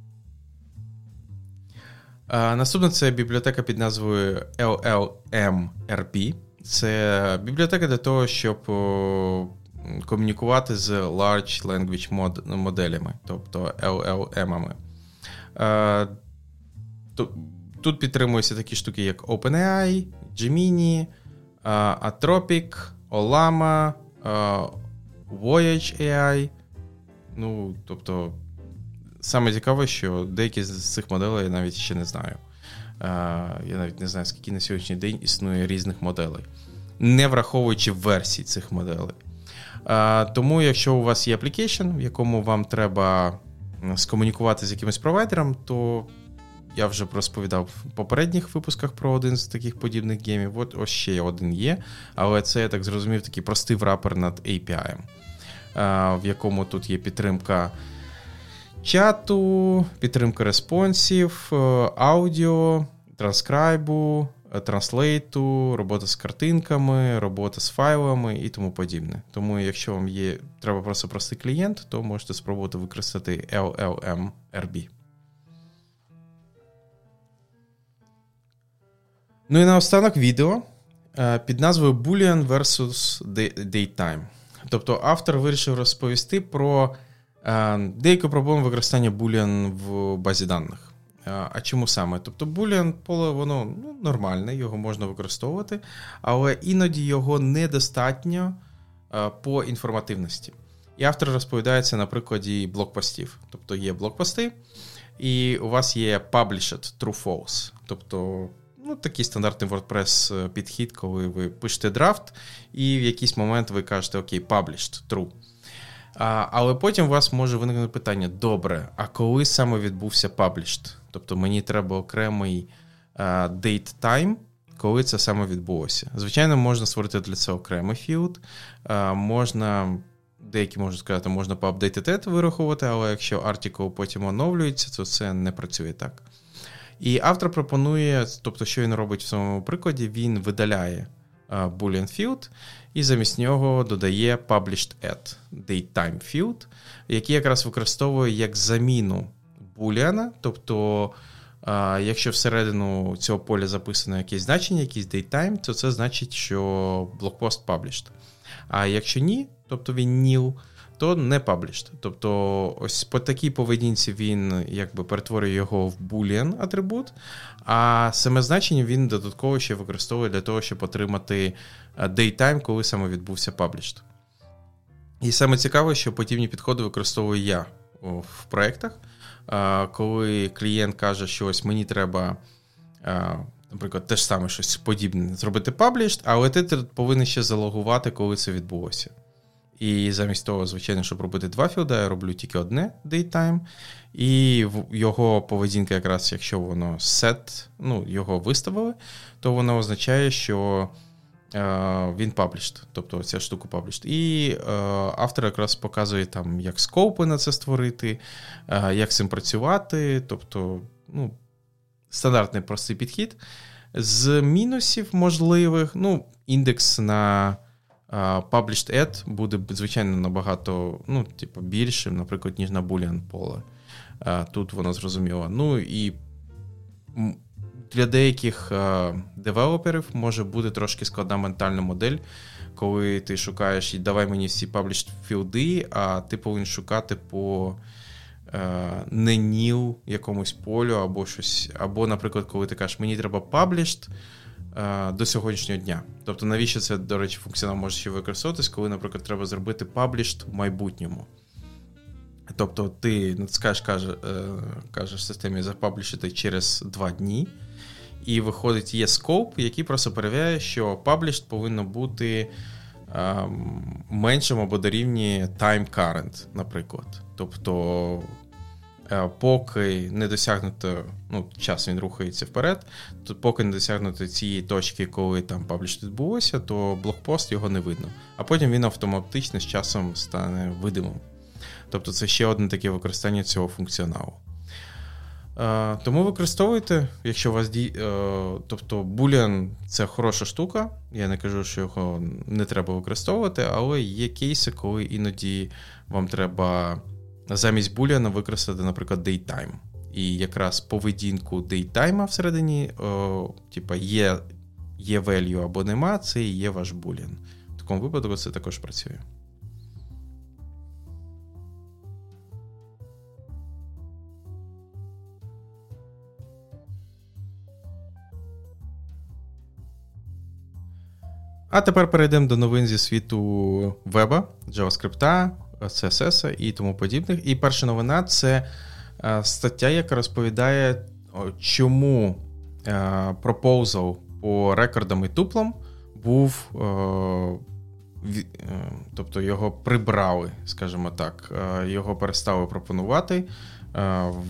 Наступне – це бібліотека під назвою ел ел ем ар пі. Це бібліотека для того, щоб комунікувати з Large Language моделями, тобто ел ел ем-ами. Тут підтримуються такі штуки, як OpenAI, Gemini, Anthropic, Ollama, Voyage ей ай. Ну, тобто, саме цікаве, що деякі з цих моделей я навіть ще не знаю. Я навіть не знаю, скільки на сьогоднішній день існує різних моделей, не враховуючи версій цих моделей. Тому, якщо у вас є аплікейшн, в якому вам треба скомунікувати з якимось провайдером, то я вже розповідав в попередніх випусках про один з таких подібних геймів. От ось ще один є, але це, я так зрозумів, такий простий врапер над ей пі ай, в якому тут є підтримка чату, підтримка респонсів, аудіо, транскрайбу, транслейту, робота з картинками, робота з файлами і тому подібне. Тому, якщо вам є, треба просто простий клієнт, то можете спробувати використати ел ел ем ар пі. Ну і наостанок відео під назвою Boolean versus Datetime. Тобто автор вирішив розповісти про деяку проблему використання Boolean в базі даних. А чому саме? Тобто Boolean поле, воно ну, нормальне, його можна використовувати, але іноді його недостатньо по інформативності. І автор розповідається на прикладі блокпостів. Тобто є блокпости, і у вас є published true-false. Тобто ну, такий стандартний WordPress підхід, коли ви пишете драфт, і в якийсь момент ви кажете, окей, published, true. А, але потім у вас може виникнути питання, добре, а коли саме відбувся published? Тобто мені треба окремий а, date time, коли це саме відбулося. Звичайно, можна створити для цього окремий філд, а, можна, деякі можуть сказати, можна по updated вирахувати, але якщо article потім оновлюється, то це не працює так. І автор пропонує, тобто, що він робить в своєму прикладі, він видаляє uh, Boolean field і замість нього додає published at datetime field, який якраз використовує як заміну Boolean, тобто, uh, якщо всередину цього поля записано якесь значення, якийсь datetime, то це значить, що блокпост published. А якщо ні, тобто він nil, то не published. Тобто ось по такій поведінці він якби перетворює його в boolean атрибут, а саме значення він додатково ще використовує для того, щоб отримати datetime, коли саме відбувся published. І саме цікаве, що подібні підходи використовую я в проєктах, коли клієнт каже, що ось мені треба, наприклад, те ж саме щось подібне зробити published, але ти повинен ще залогувати, коли це відбулося. І замість того, звичайно, щоб робити два філда, я роблю тільки одне datetime, і його поведінка якраз, якщо воно set, ну, його виставили, то воно означає, що е, він published, тобто ця штука published. І е, автор якраз показує, там, як скоупи на це створити, е, як з цим працювати, тобто, ну, стандартний простий підхід. З мінусів можливих, ну, індекс на published at буде, звичайно, набагато, ну, типу, більшим, наприклад, ніж на Boolean поле. Тут воно зрозуміло. Ну, і для деяких девелоперів може бути трошки складна ментальна модель, коли ти шукаєш і давай мені всі published філди, а ти повинен шукати по не nil якомусь полю або щось, або, наприклад, коли ти кажеш, мені треба published до сьогоднішнього дня. Тобто, навіщо це, до речі, функціонал може ще використовуватись, коли, наприклад, треба зробити published в майбутньому. Тобто, ти натискаєш, каже, кажеш системі запаблішити через два дні, і виходить, є scope, який просто перевіряє, що published повинно бути меншим або дорівнює time current, наприклад. Тобто, поки не досягнуто, ну, час він рухається вперед, то поки не досягнуто цієї точки, коли там publish відбулося, то блокпост його не видно. А потім він автоматично з часом стане видимим. Тобто це ще одне таке використання цього функціоналу. Е, тому використовуйте, якщо у вас дій... Е, тобто Boolean – це хороша штука, я не кажу, що його не треба використовувати, але є кейси, коли іноді вам треба замість Boolean використати, наприклад, datetime. І якраз поведінку datetime всередині, о, типа є, є value або нема, це і є ваш Boolean. В такому випадку це також працює. А тепер перейдемо до новин зі світу веба, JavaScript, сі ес ес і тому подібних. І перша новина – це стаття, яка розповідає, чому пропозал по рекордам і туплам був, тобто його прибрали, скажімо так, його перестали пропонувати в,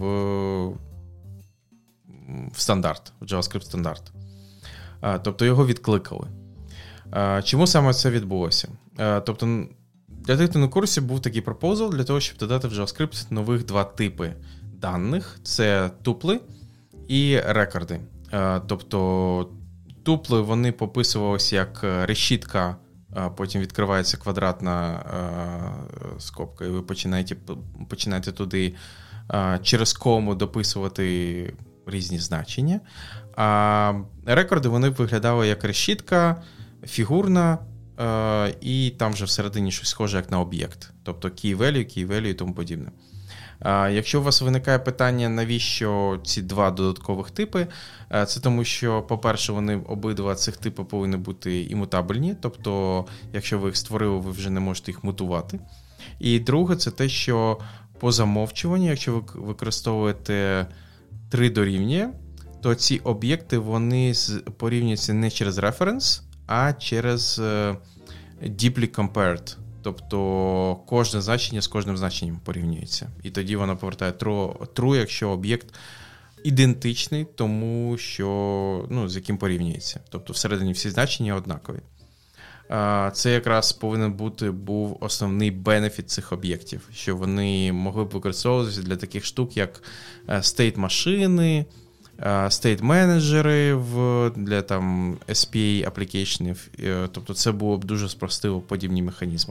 в стандарт, в JavaScript стандарт. Тобто його відкликали. Чому саме це відбулося? Тобто для тих, хто на курсі, був такий пропозал для того, щоб додати в JavaScript нових два типи даних. Це тупли і рекорди. Тобто тупли, вони пописувалися як решітка, потім відкривається квадратна скобка, і ви починаєте, починаєте туди через кому дописувати різні значення. А рекорди, вони виглядали як решітка, фігурна, е, і там вже всередині щось схоже як на об'єкт. Тобто key value, key value і тому подібне. Е, якщо у вас виникає питання, навіщо ці два додаткових типи, е, це тому, що, по-перше, вони обидва цих типи повинні бути імутабельні, тобто, якщо ви їх створили, ви вже не можете їх мутувати. І друге, це те, що по замовчуванню, якщо ви використовуєте три дорівнює, то ці об'єкти, вони порівнюються не через reference, а через deeply compared. Тобто кожне значення з кожним значенням порівнюється. І тоді воно повертає true, true, якщо об'єкт ідентичний тому, що, ну, з яким порівнюється. Тобто всередині всі значення однакові. Це якраз повинен бути був основний бенефіт цих об'єктів, що вони могли б використовуватися для таких штук, як state-машини, стейт-менеджери для там ес пі ей аплікейшенів, тобто це було б дуже спростило подібні механізми.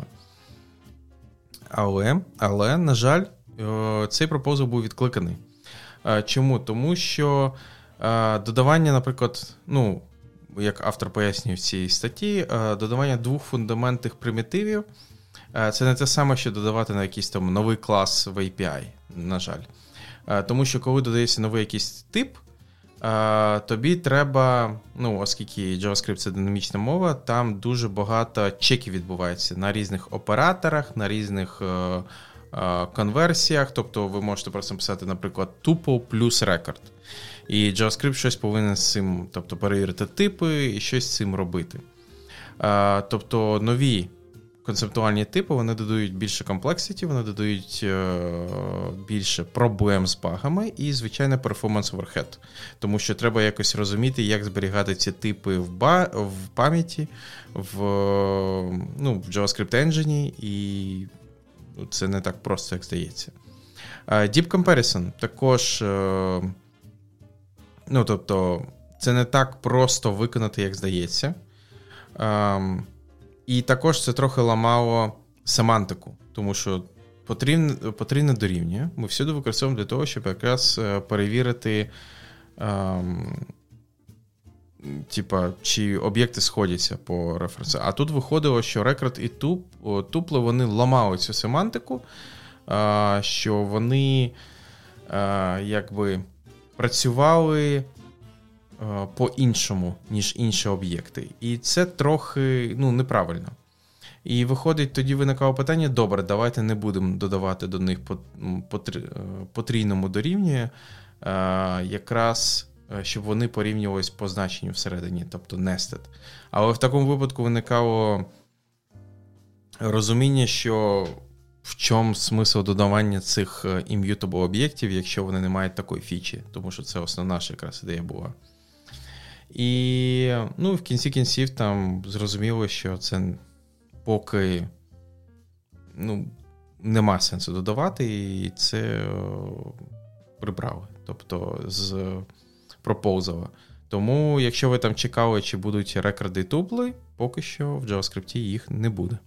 Але, але, на жаль, цей пропозал був відкликаний. Чому? Тому що додавання, наприклад, ну, як автор пояснює в цій статті, додавання двох фундаментних примітивів це не те саме, що додавати на якийсь там новий клас в ей пі ай, на жаль. Тому що коли додається новий якийсь тип, тобі треба, ну, оскільки JavaScript – це динамічна мова, там дуже багато чеків відбувається на різних операторах, на різних е, е, конверсіях. Тобто ви можете просто писати, наприклад, tuple плюс record. І JavaScript щось повинен з цим, тобто перевірити типи і щось з цим робити. Е, тобто нові концептуальні типи, вони додають більше комплексіті, вони додають е, більше проблем з багами і, звичайно, performance overhead. Тому що треба якось розуміти, як зберігати ці типи в, ба- в пам'яті, в, ну, в JavaScript Engine, і це не так просто, як здається. Deep Comparison також, е, ну, тобто, це не так просто виконати, як здається. Е, І також це трохи ламало семантику, тому що потрібне, потрібне дорівнює. Ми всюди використовуємо для того, щоб якраз перевірити, ем, типа, чи об'єкти сходяться по референсу. А тут виходило, що record і tuple, вони ламали цю семантику, е, що вони е, якби працювали по-іншому, ніж інші об'єкти. І це трохи, ну, неправильно. І виходить, тоді виникало питання, добре, давайте не будемо додавати до них по, по, по трійному дорівнює, якраз, щоб вони порівнювалися по значенню всередині, тобто nested. Але в такому випадку виникало розуміння, що в чому смисл додавання цих immutable об'єктів, якщо вони не мають такої фічі, тому що це основна ж якраз ідея була. І, ну, в кінці кінців там зрозуміло, що це поки, ну, нема сенсу додавати, і це прибрали, тобто з пропоузала. Тому, якщо ви там чекали, чи будуть рекорди тупли, поки що в JavaScript їх не буде.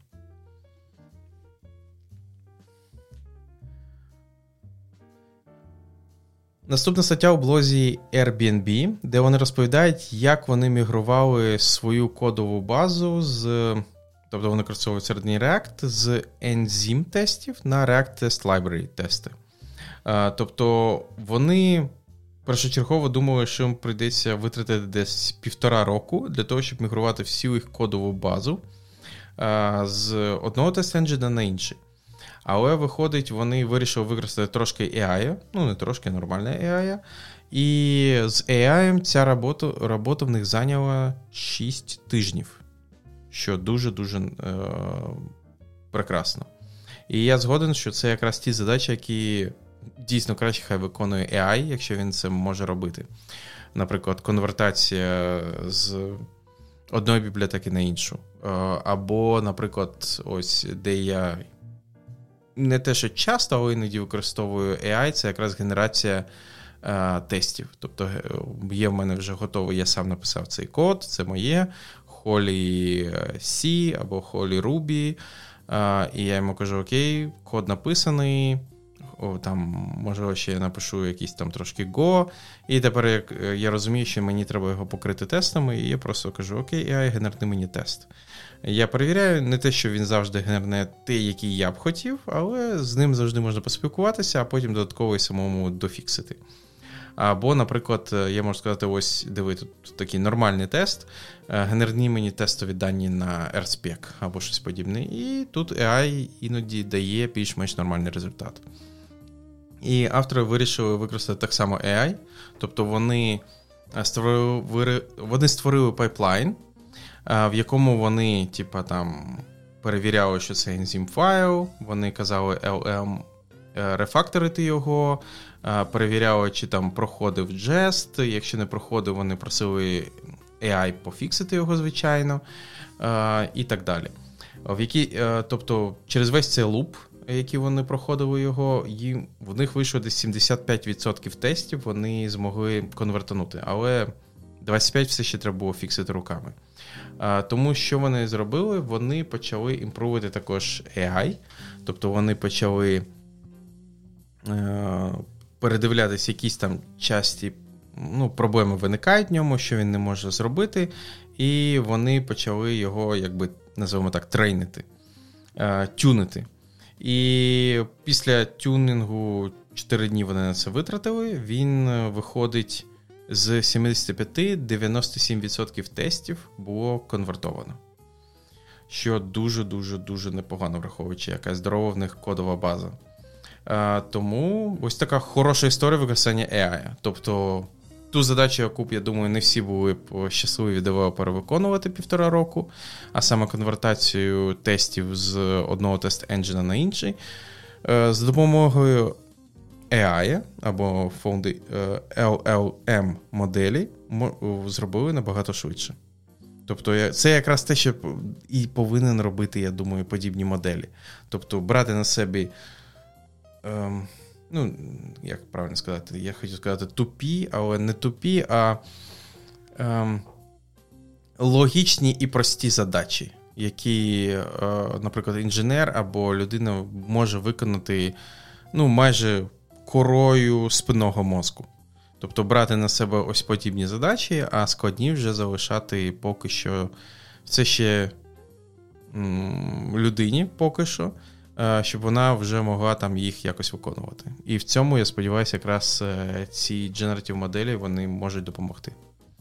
Наступна стаття у блозі Airbnb, де вони розповідають, як вони мігрували свою кодову базу з, тобто вони використовують середній React, з Enzyme-тестів на React Test Library тести. Тобто вони першочергово думали, що їм прийдеться витратити десь півтора року для того, щоб мігрувати всю їх кодову базу з одного тест-енджина на інший. Але, виходить, вони вирішили використати трошки ей ай, ну не трошки, нормальне ей ай, і з ей ай ця робота, робота в них зайняла шість тижнів, що дуже-дуже е- прекрасно. І я згоден, що це якраз ті задачі, які дійсно краще хай виконує ей ай, якщо він це може робити. Наприклад, конвертація з одної бібліотеки на іншу. Або, наприклад, ось де я не те, що часто, але іноді використовую ей ай, це якраз генерація е, тестів. Тобто є в мене вже готовий, я сам написав цей код, це моє, Holly C або Holly Ruby, е, і я йому кажу, окей, код написаний, о, там, можливо, ще я напишу якийсь там трошки Go, і тепер як я розумію, що мені треба його покрити тестами, і я просто кажу, окей, ей ай, генерни мені тест. Я перевіряю, не те, що він завжди генерне той, який я б хотів, але з ним завжди можна поспілкуватися, а потім додатково і самому дофіксити. Або, наприклад, я можу сказати, ось, диви, тут такий нормальний тест, генерні мені тестові дані на ар спек або щось подібне, і тут ей ай іноді дає більш-менш нормальний результат. І автори вирішили використати так само ей ай, тобто вони створили, вони створили пайплайн, в якому вони, типа, там, перевіряли, що це ензим файл, вони казали ел ем рефакторити його, перевіряли, чи там проходив джест, якщо не проходив, вони просили ей ай пофіксити його, звичайно, і так далі. В якій, тобто, через весь цей луп, який вони проходили його, їм, в них вийшло десь сімдесят п'ять відсотків тестів, вони змогли конвертанути, але двадцять п'ять відсотків все ще треба було фіксити руками. А, тому що вони зробили? Вони почали імпрувити також ей ай, тобто вони почали е, передивлятися якісь там часті, ну, проблеми виникають в ньому, що він не може зробити, і вони почали його, якби, називаємо так, трейнити, е, тюнити. І після тюнінгу чотири дні вони на це витратили, він виходить з сімдесят п'ять - дев'яносто сім відсотків тестів було конвертовано. Що дуже-дуже-дуже непогано, враховуючи, яка здорова в них кодова база. А, тому ось така хороша історія використання ей ай. Тобто ту задачу, яку, я думаю, не всі були б щасливі девелопери виконувати півтора року, а саме конвертацію тестів з одного тест-енджина на інший, з допомогою ей ай або ел ел ем моделі зробили набагато швидше. Тобто це якраз те, що і повинен робити, я думаю, подібні моделі. Тобто брати на себе, ем, ну, як правильно сказати, я хотів сказати тупі, але не тупі, а ем, логічні і прості задачі, які, е, наприклад, інженер або людина може виконати, ну, майже корою спинного мозку. Тобто брати на себе ось подібні задачі, а складні вже залишати поки що, це ще м, людині поки що, е, щоб вона вже могла там їх якось виконувати. І в цьому, я сподіваюся, якраз е, ці generative моделі, вони можуть допомогти.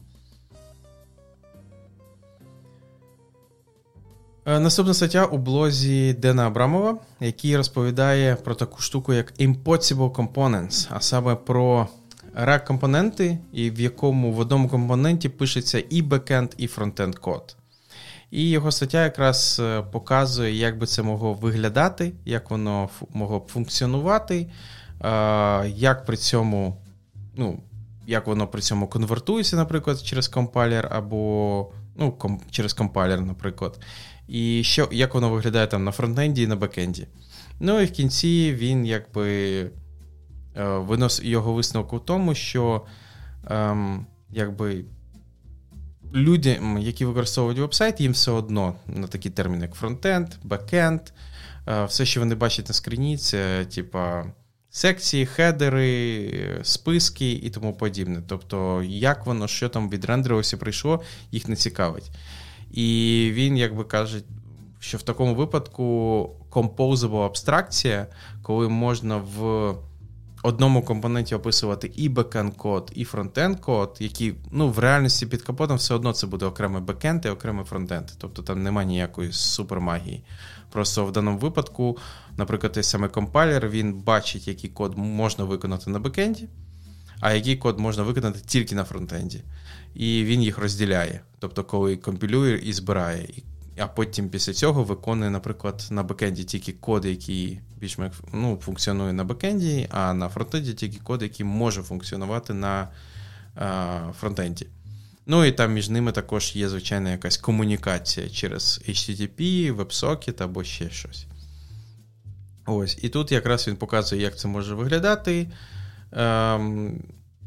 Наступна стаття у блозі Дена Абрамова, який розповідає про таку штуку, як Impossible Components, а саме про React-компоненти, і в якому в одному компоненті пишеться і бекенд, і фронтенд код. І його стаття якраз показує, як би це могло виглядати, як воно могло б функціонувати, як при цьому, ну, як воно при цьому конвертується, наприклад, через компайлер або, ну, ком, через компайлер, наприклад. І що, як воно виглядає там на фронтенді і на бекенді. Ну і в кінці він якби винос, його висновок у тому, що ем, якби людям, які використовують веб-сайт, їм все одно на такі терміни, як фронтенд, бекенд, е, все, що вони бачать на скріні, це типа секції, хедери, списки і тому подібне. Тобто, як воно, що там відрендерилося, прийшло, їх не цікавить. І він, якби каже, що в такому випадку composable абстракція, коли можна в одному компоненті описувати і бекенд-код, і фронтенд-код, які, ну, в реальності під капотом все одно це буде окремий бекенд і окремий фронтенд. Тобто там немає ніякої супермагії. Просто в даному випадку, наприклад, той самий компайлер, він бачить, який код можна виконати на бекенді, а який код можна виконати тільки на фронтенді. І він їх розділяє. Тобто, коли компілює і збирає. А потім після цього виконує, наприклад, на бекенді тільки код, який більш-менш, ну, функціонує на бекенді, а на фронтенді тільки код, який може функціонувати на а, фронтенді. Ну і там між ними також є, звичайно, якась комунікація через ейч ті ті пі, WebSocket або ще щось. Ось. І тут якраз він показує, як це може виглядати. Ем,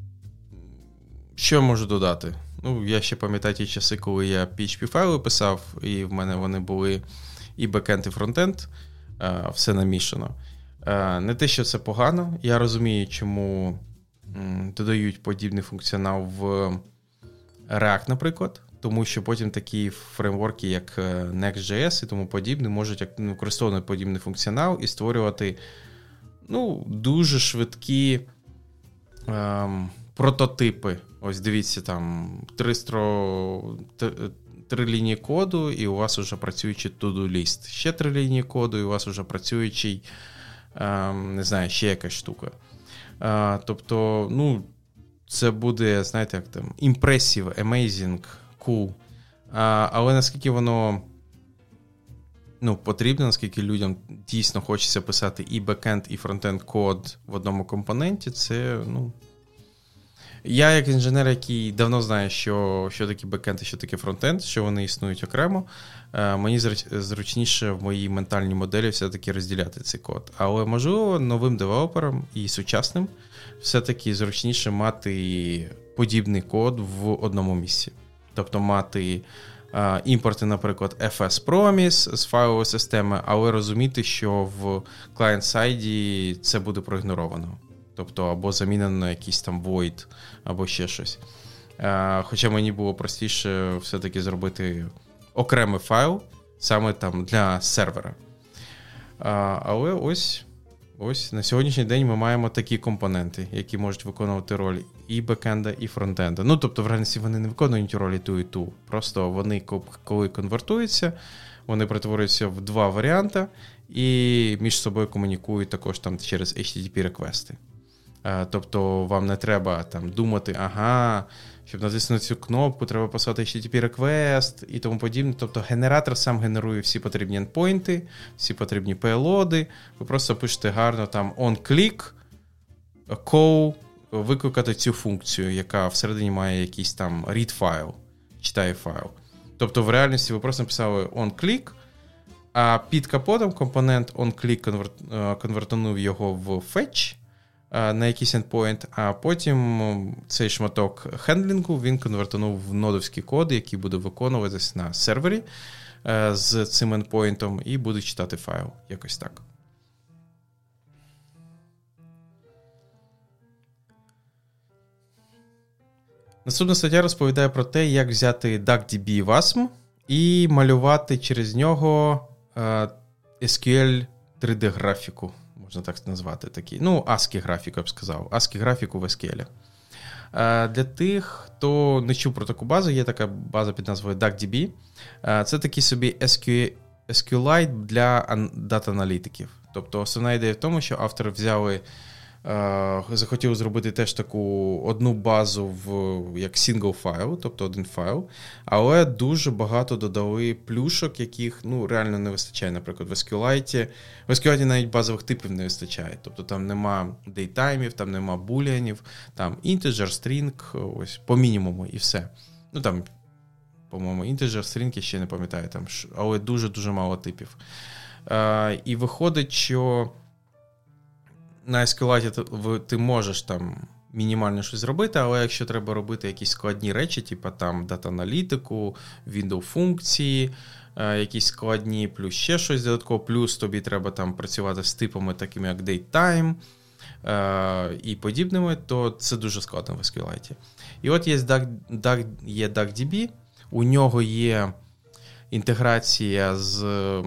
що я можу додати? Ну, я ще пам'ятаю ті часи, коли я пі ейч пі-файли писав, і в мене вони були і бекенд, і фронтенд, все намішано. Не те, що це погано, я розумію, чому додають подібний функціонал в React, наприклад, тому що потім такі фреймворки, як Next.js і тому подібне, можуть використовувати подібний функціонал і створювати, ну, дуже швидкі ем, прототипи. Ось дивіться, там три, стро... три лінії коду, і у вас вже працюючий to-do list. Ще три лінії коду, і у вас вже працюючий, ем, не знаю, ще якась штука. Е, тобто, ну, це буде, знаєте, як там, impressive, amazing, cool. Е, але наскільки воно, ну, потрібно, наскільки людям дійсно хочеться писати і бекенд, і фронтенд код в одному компоненті, це, ну... Я, як інженер, який давно знає, що, що таке бекенд і що таке фронтенд, що вони існують окремо, мені зручніше в моїй ментальній моделі все-таки розділяти цей код. Але, можливо, новим девелоперам і сучасним все-таки зручніше мати подібний код в одному місці. Тобто мати а, імпорти, наприклад, еф ес Promise з файлової системи, але розуміти, що в клієнт-сайді це буде проігноровано. Тобто або замінено на якийсь там void, або ще щось. А, хоча мені було простіше все-таки зробити окремий файл саме там для сервера. А, але ось, ось на сьогоднішній день ми маємо такі компоненти, які можуть виконувати роль і бекенда, і фронтенда. Ну, тобто в реальності вони не виконують ролі ту і ту. Просто вони, коли конвертуються, вони перетворюються в два варіанти і між собою комунікують також там через ейч ті ті пі-реквести. Тобто вам не треба там думати, ага, щоб натиснути цю кнопку, треба послати ейч ті ті пі-реквест і тому подібне. Тобто генератор сам генерує всі потрібні ендпойнти, всі потрібні пейлоди. Ви просто пишете гарно там on-click, call, викликати цю функцію, яка всередині має якийсь там read файл, читає файл. Тобто в реальності ви просто написали on-click, а під капотом компонент on-click конверт, конвертанув його в fetch, на якийсь endpoint, а потім цей шматок хендлінгу він конвертанув в нодовський код, який буде виконуватись на сервері з цим endpointом і буде читати файл. Якось так. Наступна стаття розповідає про те, як взяти DuckDB васм і малювати через нього ес кю ель три ді-графіку. Можна так назвати такі. Ну, ASCII-графіку, я б сказав. ASCII-графіку в ес кю ель. Для тих, хто не чув про таку базу, є така база під назвою DuckDB. Це такий собі SQLite для дата-аналітиків. Тобто основна ідея в тому, що автори взяли, захотіли зробити теж таку одну базу в як single файл, тобто один файл, але дуже багато додали плюшок, яких ну, реально не вистачає. Наприклад, в SQLite, в SQLite навіть базових типів не вистачає. Тобто там нема дейтаймів, там нема буліанів, там integer, string, ось по мінімуму і все. Ну там, по-моєму, integer, string я ще не пам'ятаю, там, але дуже-дуже мало типів. І виходить, що на SQLite ти можеш там мінімально щось зробити, але якщо треба робити якісь складні речі, типу там дата-аналітику, window-функції, якісь складні, плюс ще щось додатково, плюс тобі треба там працювати з типами такими, як datetime і подібними, то це дуже складно в SQLite. І от є Duck, Duck, є DuckDB, у нього є інтеграція з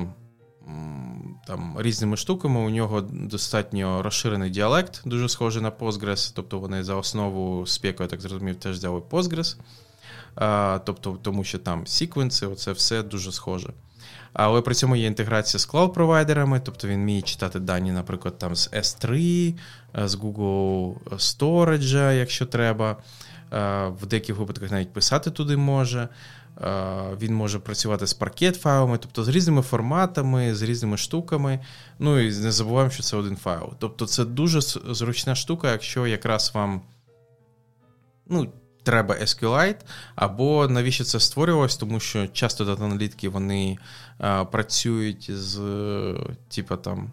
там різними штуками, у нього достатньо розширений діалект, дуже схожий на Postgres, тобто вони за основу спеку, я так зрозумів, теж взяли Postgres, а, тобто тому що там секвенси, оце все дуже схоже. Але при цьому є інтеграція з клауд-провайдерами, тобто він вміє читати дані, наприклад, там з ес три, з Google Storage, якщо треба, в деяких випадках навіть писати туди може. Він може працювати з паркет-файлами, тобто з різними форматами, з різними штуками. Ну і не забуваємо, що це один файл. Тобто це дуже зручна штука, якщо якраз вам ну, треба SQLite, або навіщо це створювалось, тому що часто дата-аналітики, вони а, працюють з, типа там,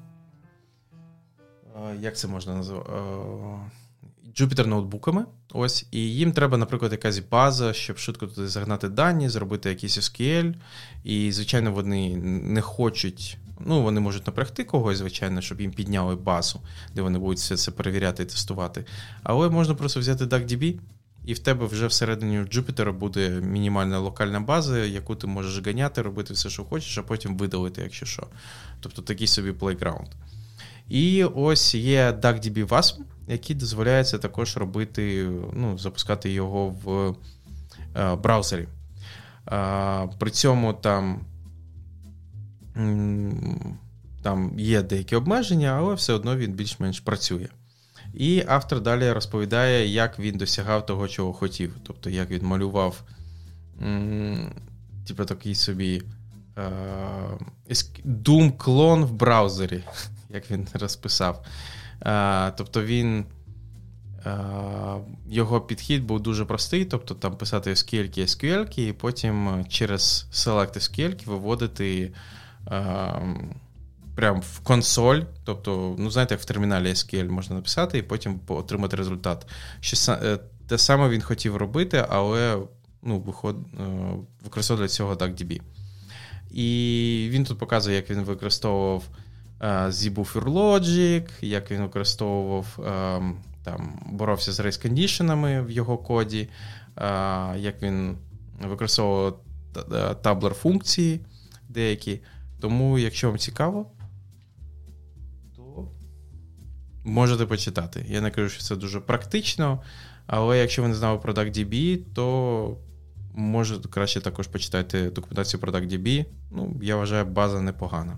а, як це можна назвати? Jupyter ноутбуками, ось, і їм треба, наприклад, якась база, щоб швидко туди загнати дані, зробити якийсь ес кю ель, і, звичайно, вони не хочуть, ну, вони можуть напрягти когось, звичайно, щоб їм підняли базу, де вони будуть все це перевіряти і тестувати, але можна просто взяти DuckDB, і в тебе вже всередині Jupyter буде мінімальна локальна база, яку ти можеш ганяти, робити все, що хочеш, а потім видалити, якщо що. Тобто такий собі playground. І ось є DuckDB Wasm, який дозволяється також робити, ну, запускати його в е, браузері. Е, при цьому там, м, там є деякі обмеження, але все одно він більш-менш працює. І автор далі розповідає, як він досягав того, чого хотів. Тобто, як він малював м, типу такий собі е, Doom-клон в браузері, як він розписав. Uh, тобто він, uh, його підхід був дуже простий, тобто там писати ес кю ель-ки, ес кю ель-ки, і потім через Select ес кю ель-ки виводити uh, прямо в консоль, тобто, ну знаєте, як в терміналі ес кю ель можна написати і потім отримати результат. Що, те саме він хотів робити, але ну, виход, uh, використовував для цього DuckDB. І він тут показує, як він використовував Z-Buffer Logic, як він використовував, там, боровся з race-кондішенами в його коді, як він використовував таблер-функції деякі. Тому, якщо вам цікаво, то можете почитати. Я не кажу, що це дуже практично, але якщо ви не знали про DuckDB, то може краще також почитайте документацію про DuckDB. Ну, я вважаю, база непогана.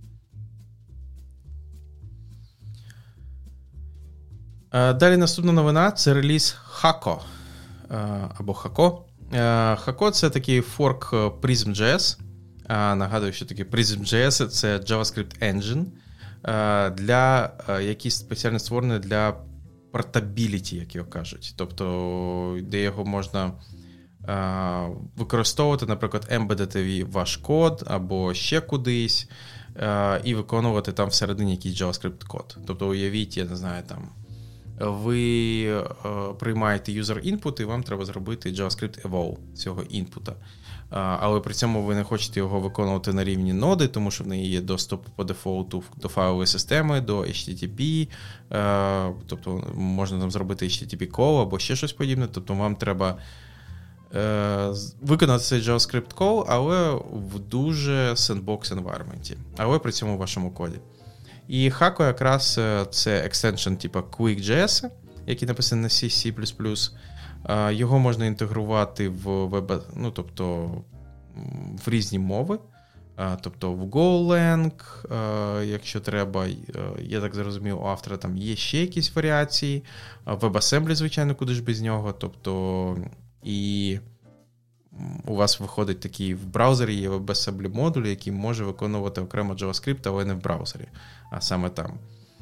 Далі наступна новина – це реліз Haco, або Haco. Haco – це такий форк Prism.js. Нагадую, що таке Prism.js – це JavaScript Engine, для, який спеціально створений для портабіліті, як його кажуть. Тобто, де його можна використовувати, наприклад, ембедити ваш код або ще кудись, і виконувати там всередині якийсь JavaScript-код. Тобто, уявіть, я не знаю, там, ви е, приймаєте user input, і вам треба зробити JavaScript eval цього інпута. Е, але при цьому ви не хочете його виконувати на рівні ноди, тому що в неї є доступ по дефолту до файлової системи, до ейч ті ті пі, е, тобто можна там зробити ейч ті ті пі call або ще щось подібне, тобто вам треба е, виконати цей JavaScript call, але в дуже sandbox environment, але при цьому в вашому коді. І Haco якраз це екстеншн типу Quick.js, який написаний на C, C++. Його можна інтегрувати в веб, ну, тобто в різні мови, тобто в Golang, якщо треба, я так зрозумів, у автора там є ще якісь варіації, в WebAssembly, звичайно, куди ж без нього, тобто і у вас виходить такий в браузері є WebAssembly модуль, який може виконувати окремо JavaScript, але не в браузері, а саме там.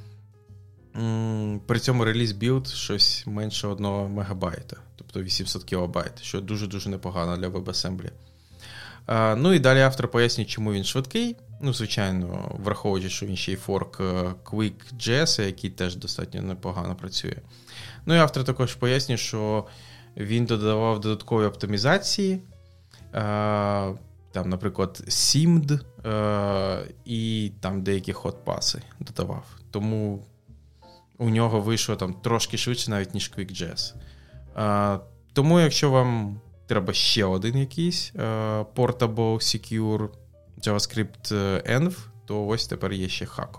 При цьому реліз білд щось менше одного мегабайта, тобто вісімсот кілобайт, що дуже-дуже непогано для WebAssembly. Ну і далі автор пояснює, чому він швидкий. Ну, звичайно, враховуючи, що він ще й форк Quick.js, який теж достатньо непогано працює. Ну і автор також пояснює, що він додавав додаткові оптимізації, там, наприклад, сімд і там деякі хот-паси додавав. Тому у нього вийшло там трошки швидше навіть, ніж Quick.js. Тому, якщо вам треба ще один якийсь Portable, Secure, JavaScript Env, то ось тепер є ще Haco.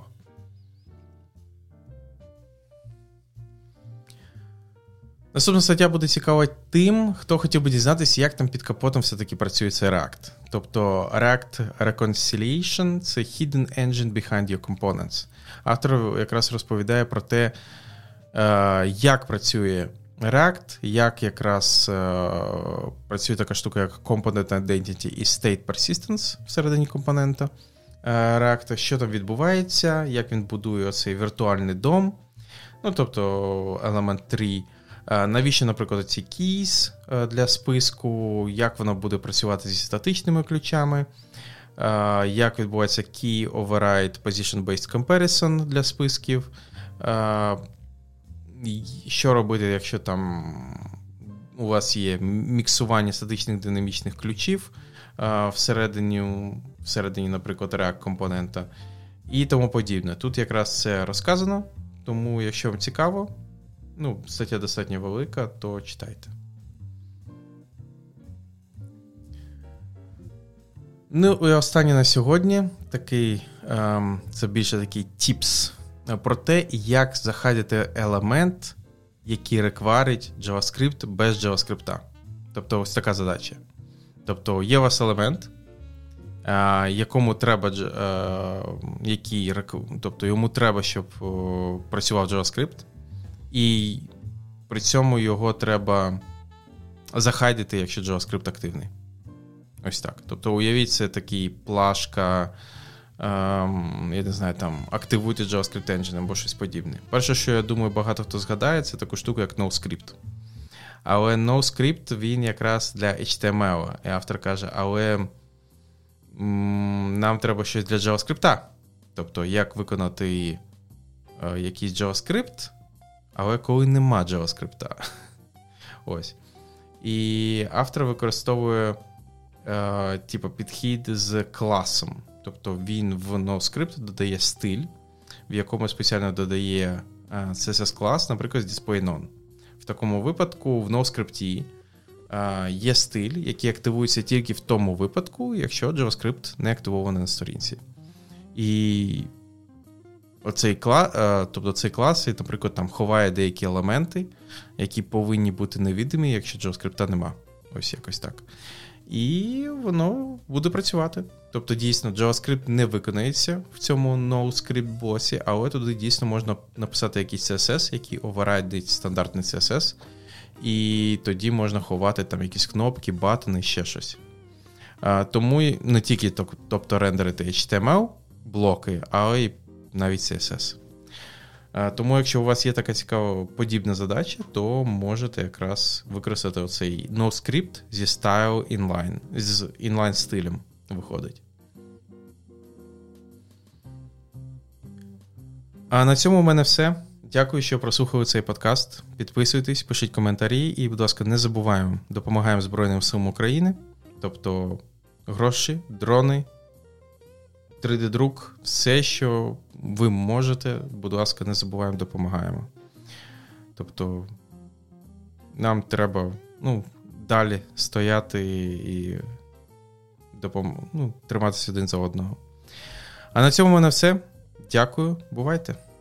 Наступна стаття буде цікава тим, хто хотів би дізнатися, як там під капотом все-таки працює цей React. Тобто React Reconciliation – це hidden engine behind your components. Автор якраз розповідає про те, як працює React, як якраз працює така штука, як Component Identity і State Persistence всередині компонента React, що там відбувається, як він будує оцей віртуальний дом, ну, тобто елемент три. Навіщо, наприклад, ці keys для списку, як воно буде працювати зі статичними ключами, як відбувається key override position-based comparison для списків, що робити, якщо там у вас є міксування статичних динамічних ключів всередині, всередині, наприклад, React-компонента і тому подібне. Тут якраз це розказано, тому якщо вам цікаво, ну, стаття достатньо велика, то читайте. Ну, і останнє на сьогодні, такий, ем, це більше такий тіпс про те, як захадити елемент, який рекварить JavaScript без JavaScript. Тобто ось така задача. Тобто є у вас елемент, е, якому треба, е, який, тобто йому треба, щоб е, працював JavaScript, і при цьому його треба захайдити, якщо JavaScript активний. Ось так. Тобто уявіть, це такий плашка, ем, я не знаю, там, активуйте JavaScript Engine або щось подібне. Перше, що я думаю, багато хто згадає, це таку штуку, як NoScript. Але NoScript, він якраз для ейч ті ем ел. І автор каже, але м, нам треба щось для JavaScript. Тобто, як виконати е, якийсь JavaScript, але коли нема JavaScript. Ось. І автор використовує е, типу, підхід з класом. Тобто він в NoScript додає стиль, в якому спеціально додає е, сі ес ес-клас, наприклад, DisplayNone. В такому випадку в NoScript е, є стиль, який активується тільки в тому випадку, якщо JavaScript не активований на сторінці. І Оцей клас, тобто цей клас, наприклад, там ховає деякі елементи, які повинні бути невидимі, якщо JavaScript нема. Ось якось так. І воно буде працювати. Тобто, дійсно, JavaScript не виконається в цьому NoScript блоці, але туди дійсно можна написати якийсь сі ес ес, який оверрайдить стандартний сі ес ес, і тоді можна ховати там якісь кнопки, батони, ще щось. Тому не тільки, тобто, рендерити ейч ті ем ел блоки, але й навіть сі ес ес. Тому, якщо у вас є така цікава подібна задача, то можете якраз використати оцей NoScript зі style inline, з inline стилем виходить. А на цьому у мене все. Дякую, що прослухали цей подкаст. Підписуйтесь, пишіть коментарі і, будь ласка, не забуваємо, допомагаємо Збройним силам України, тобто гроші, дрони, три де-друк, все, що ви можете, будь ласка, не забуваємо, допомагаємо. Тобто нам треба, ну, далі стояти і допом... ну, триматися один за одного. А на цьому в мене все. Дякую, бувайте.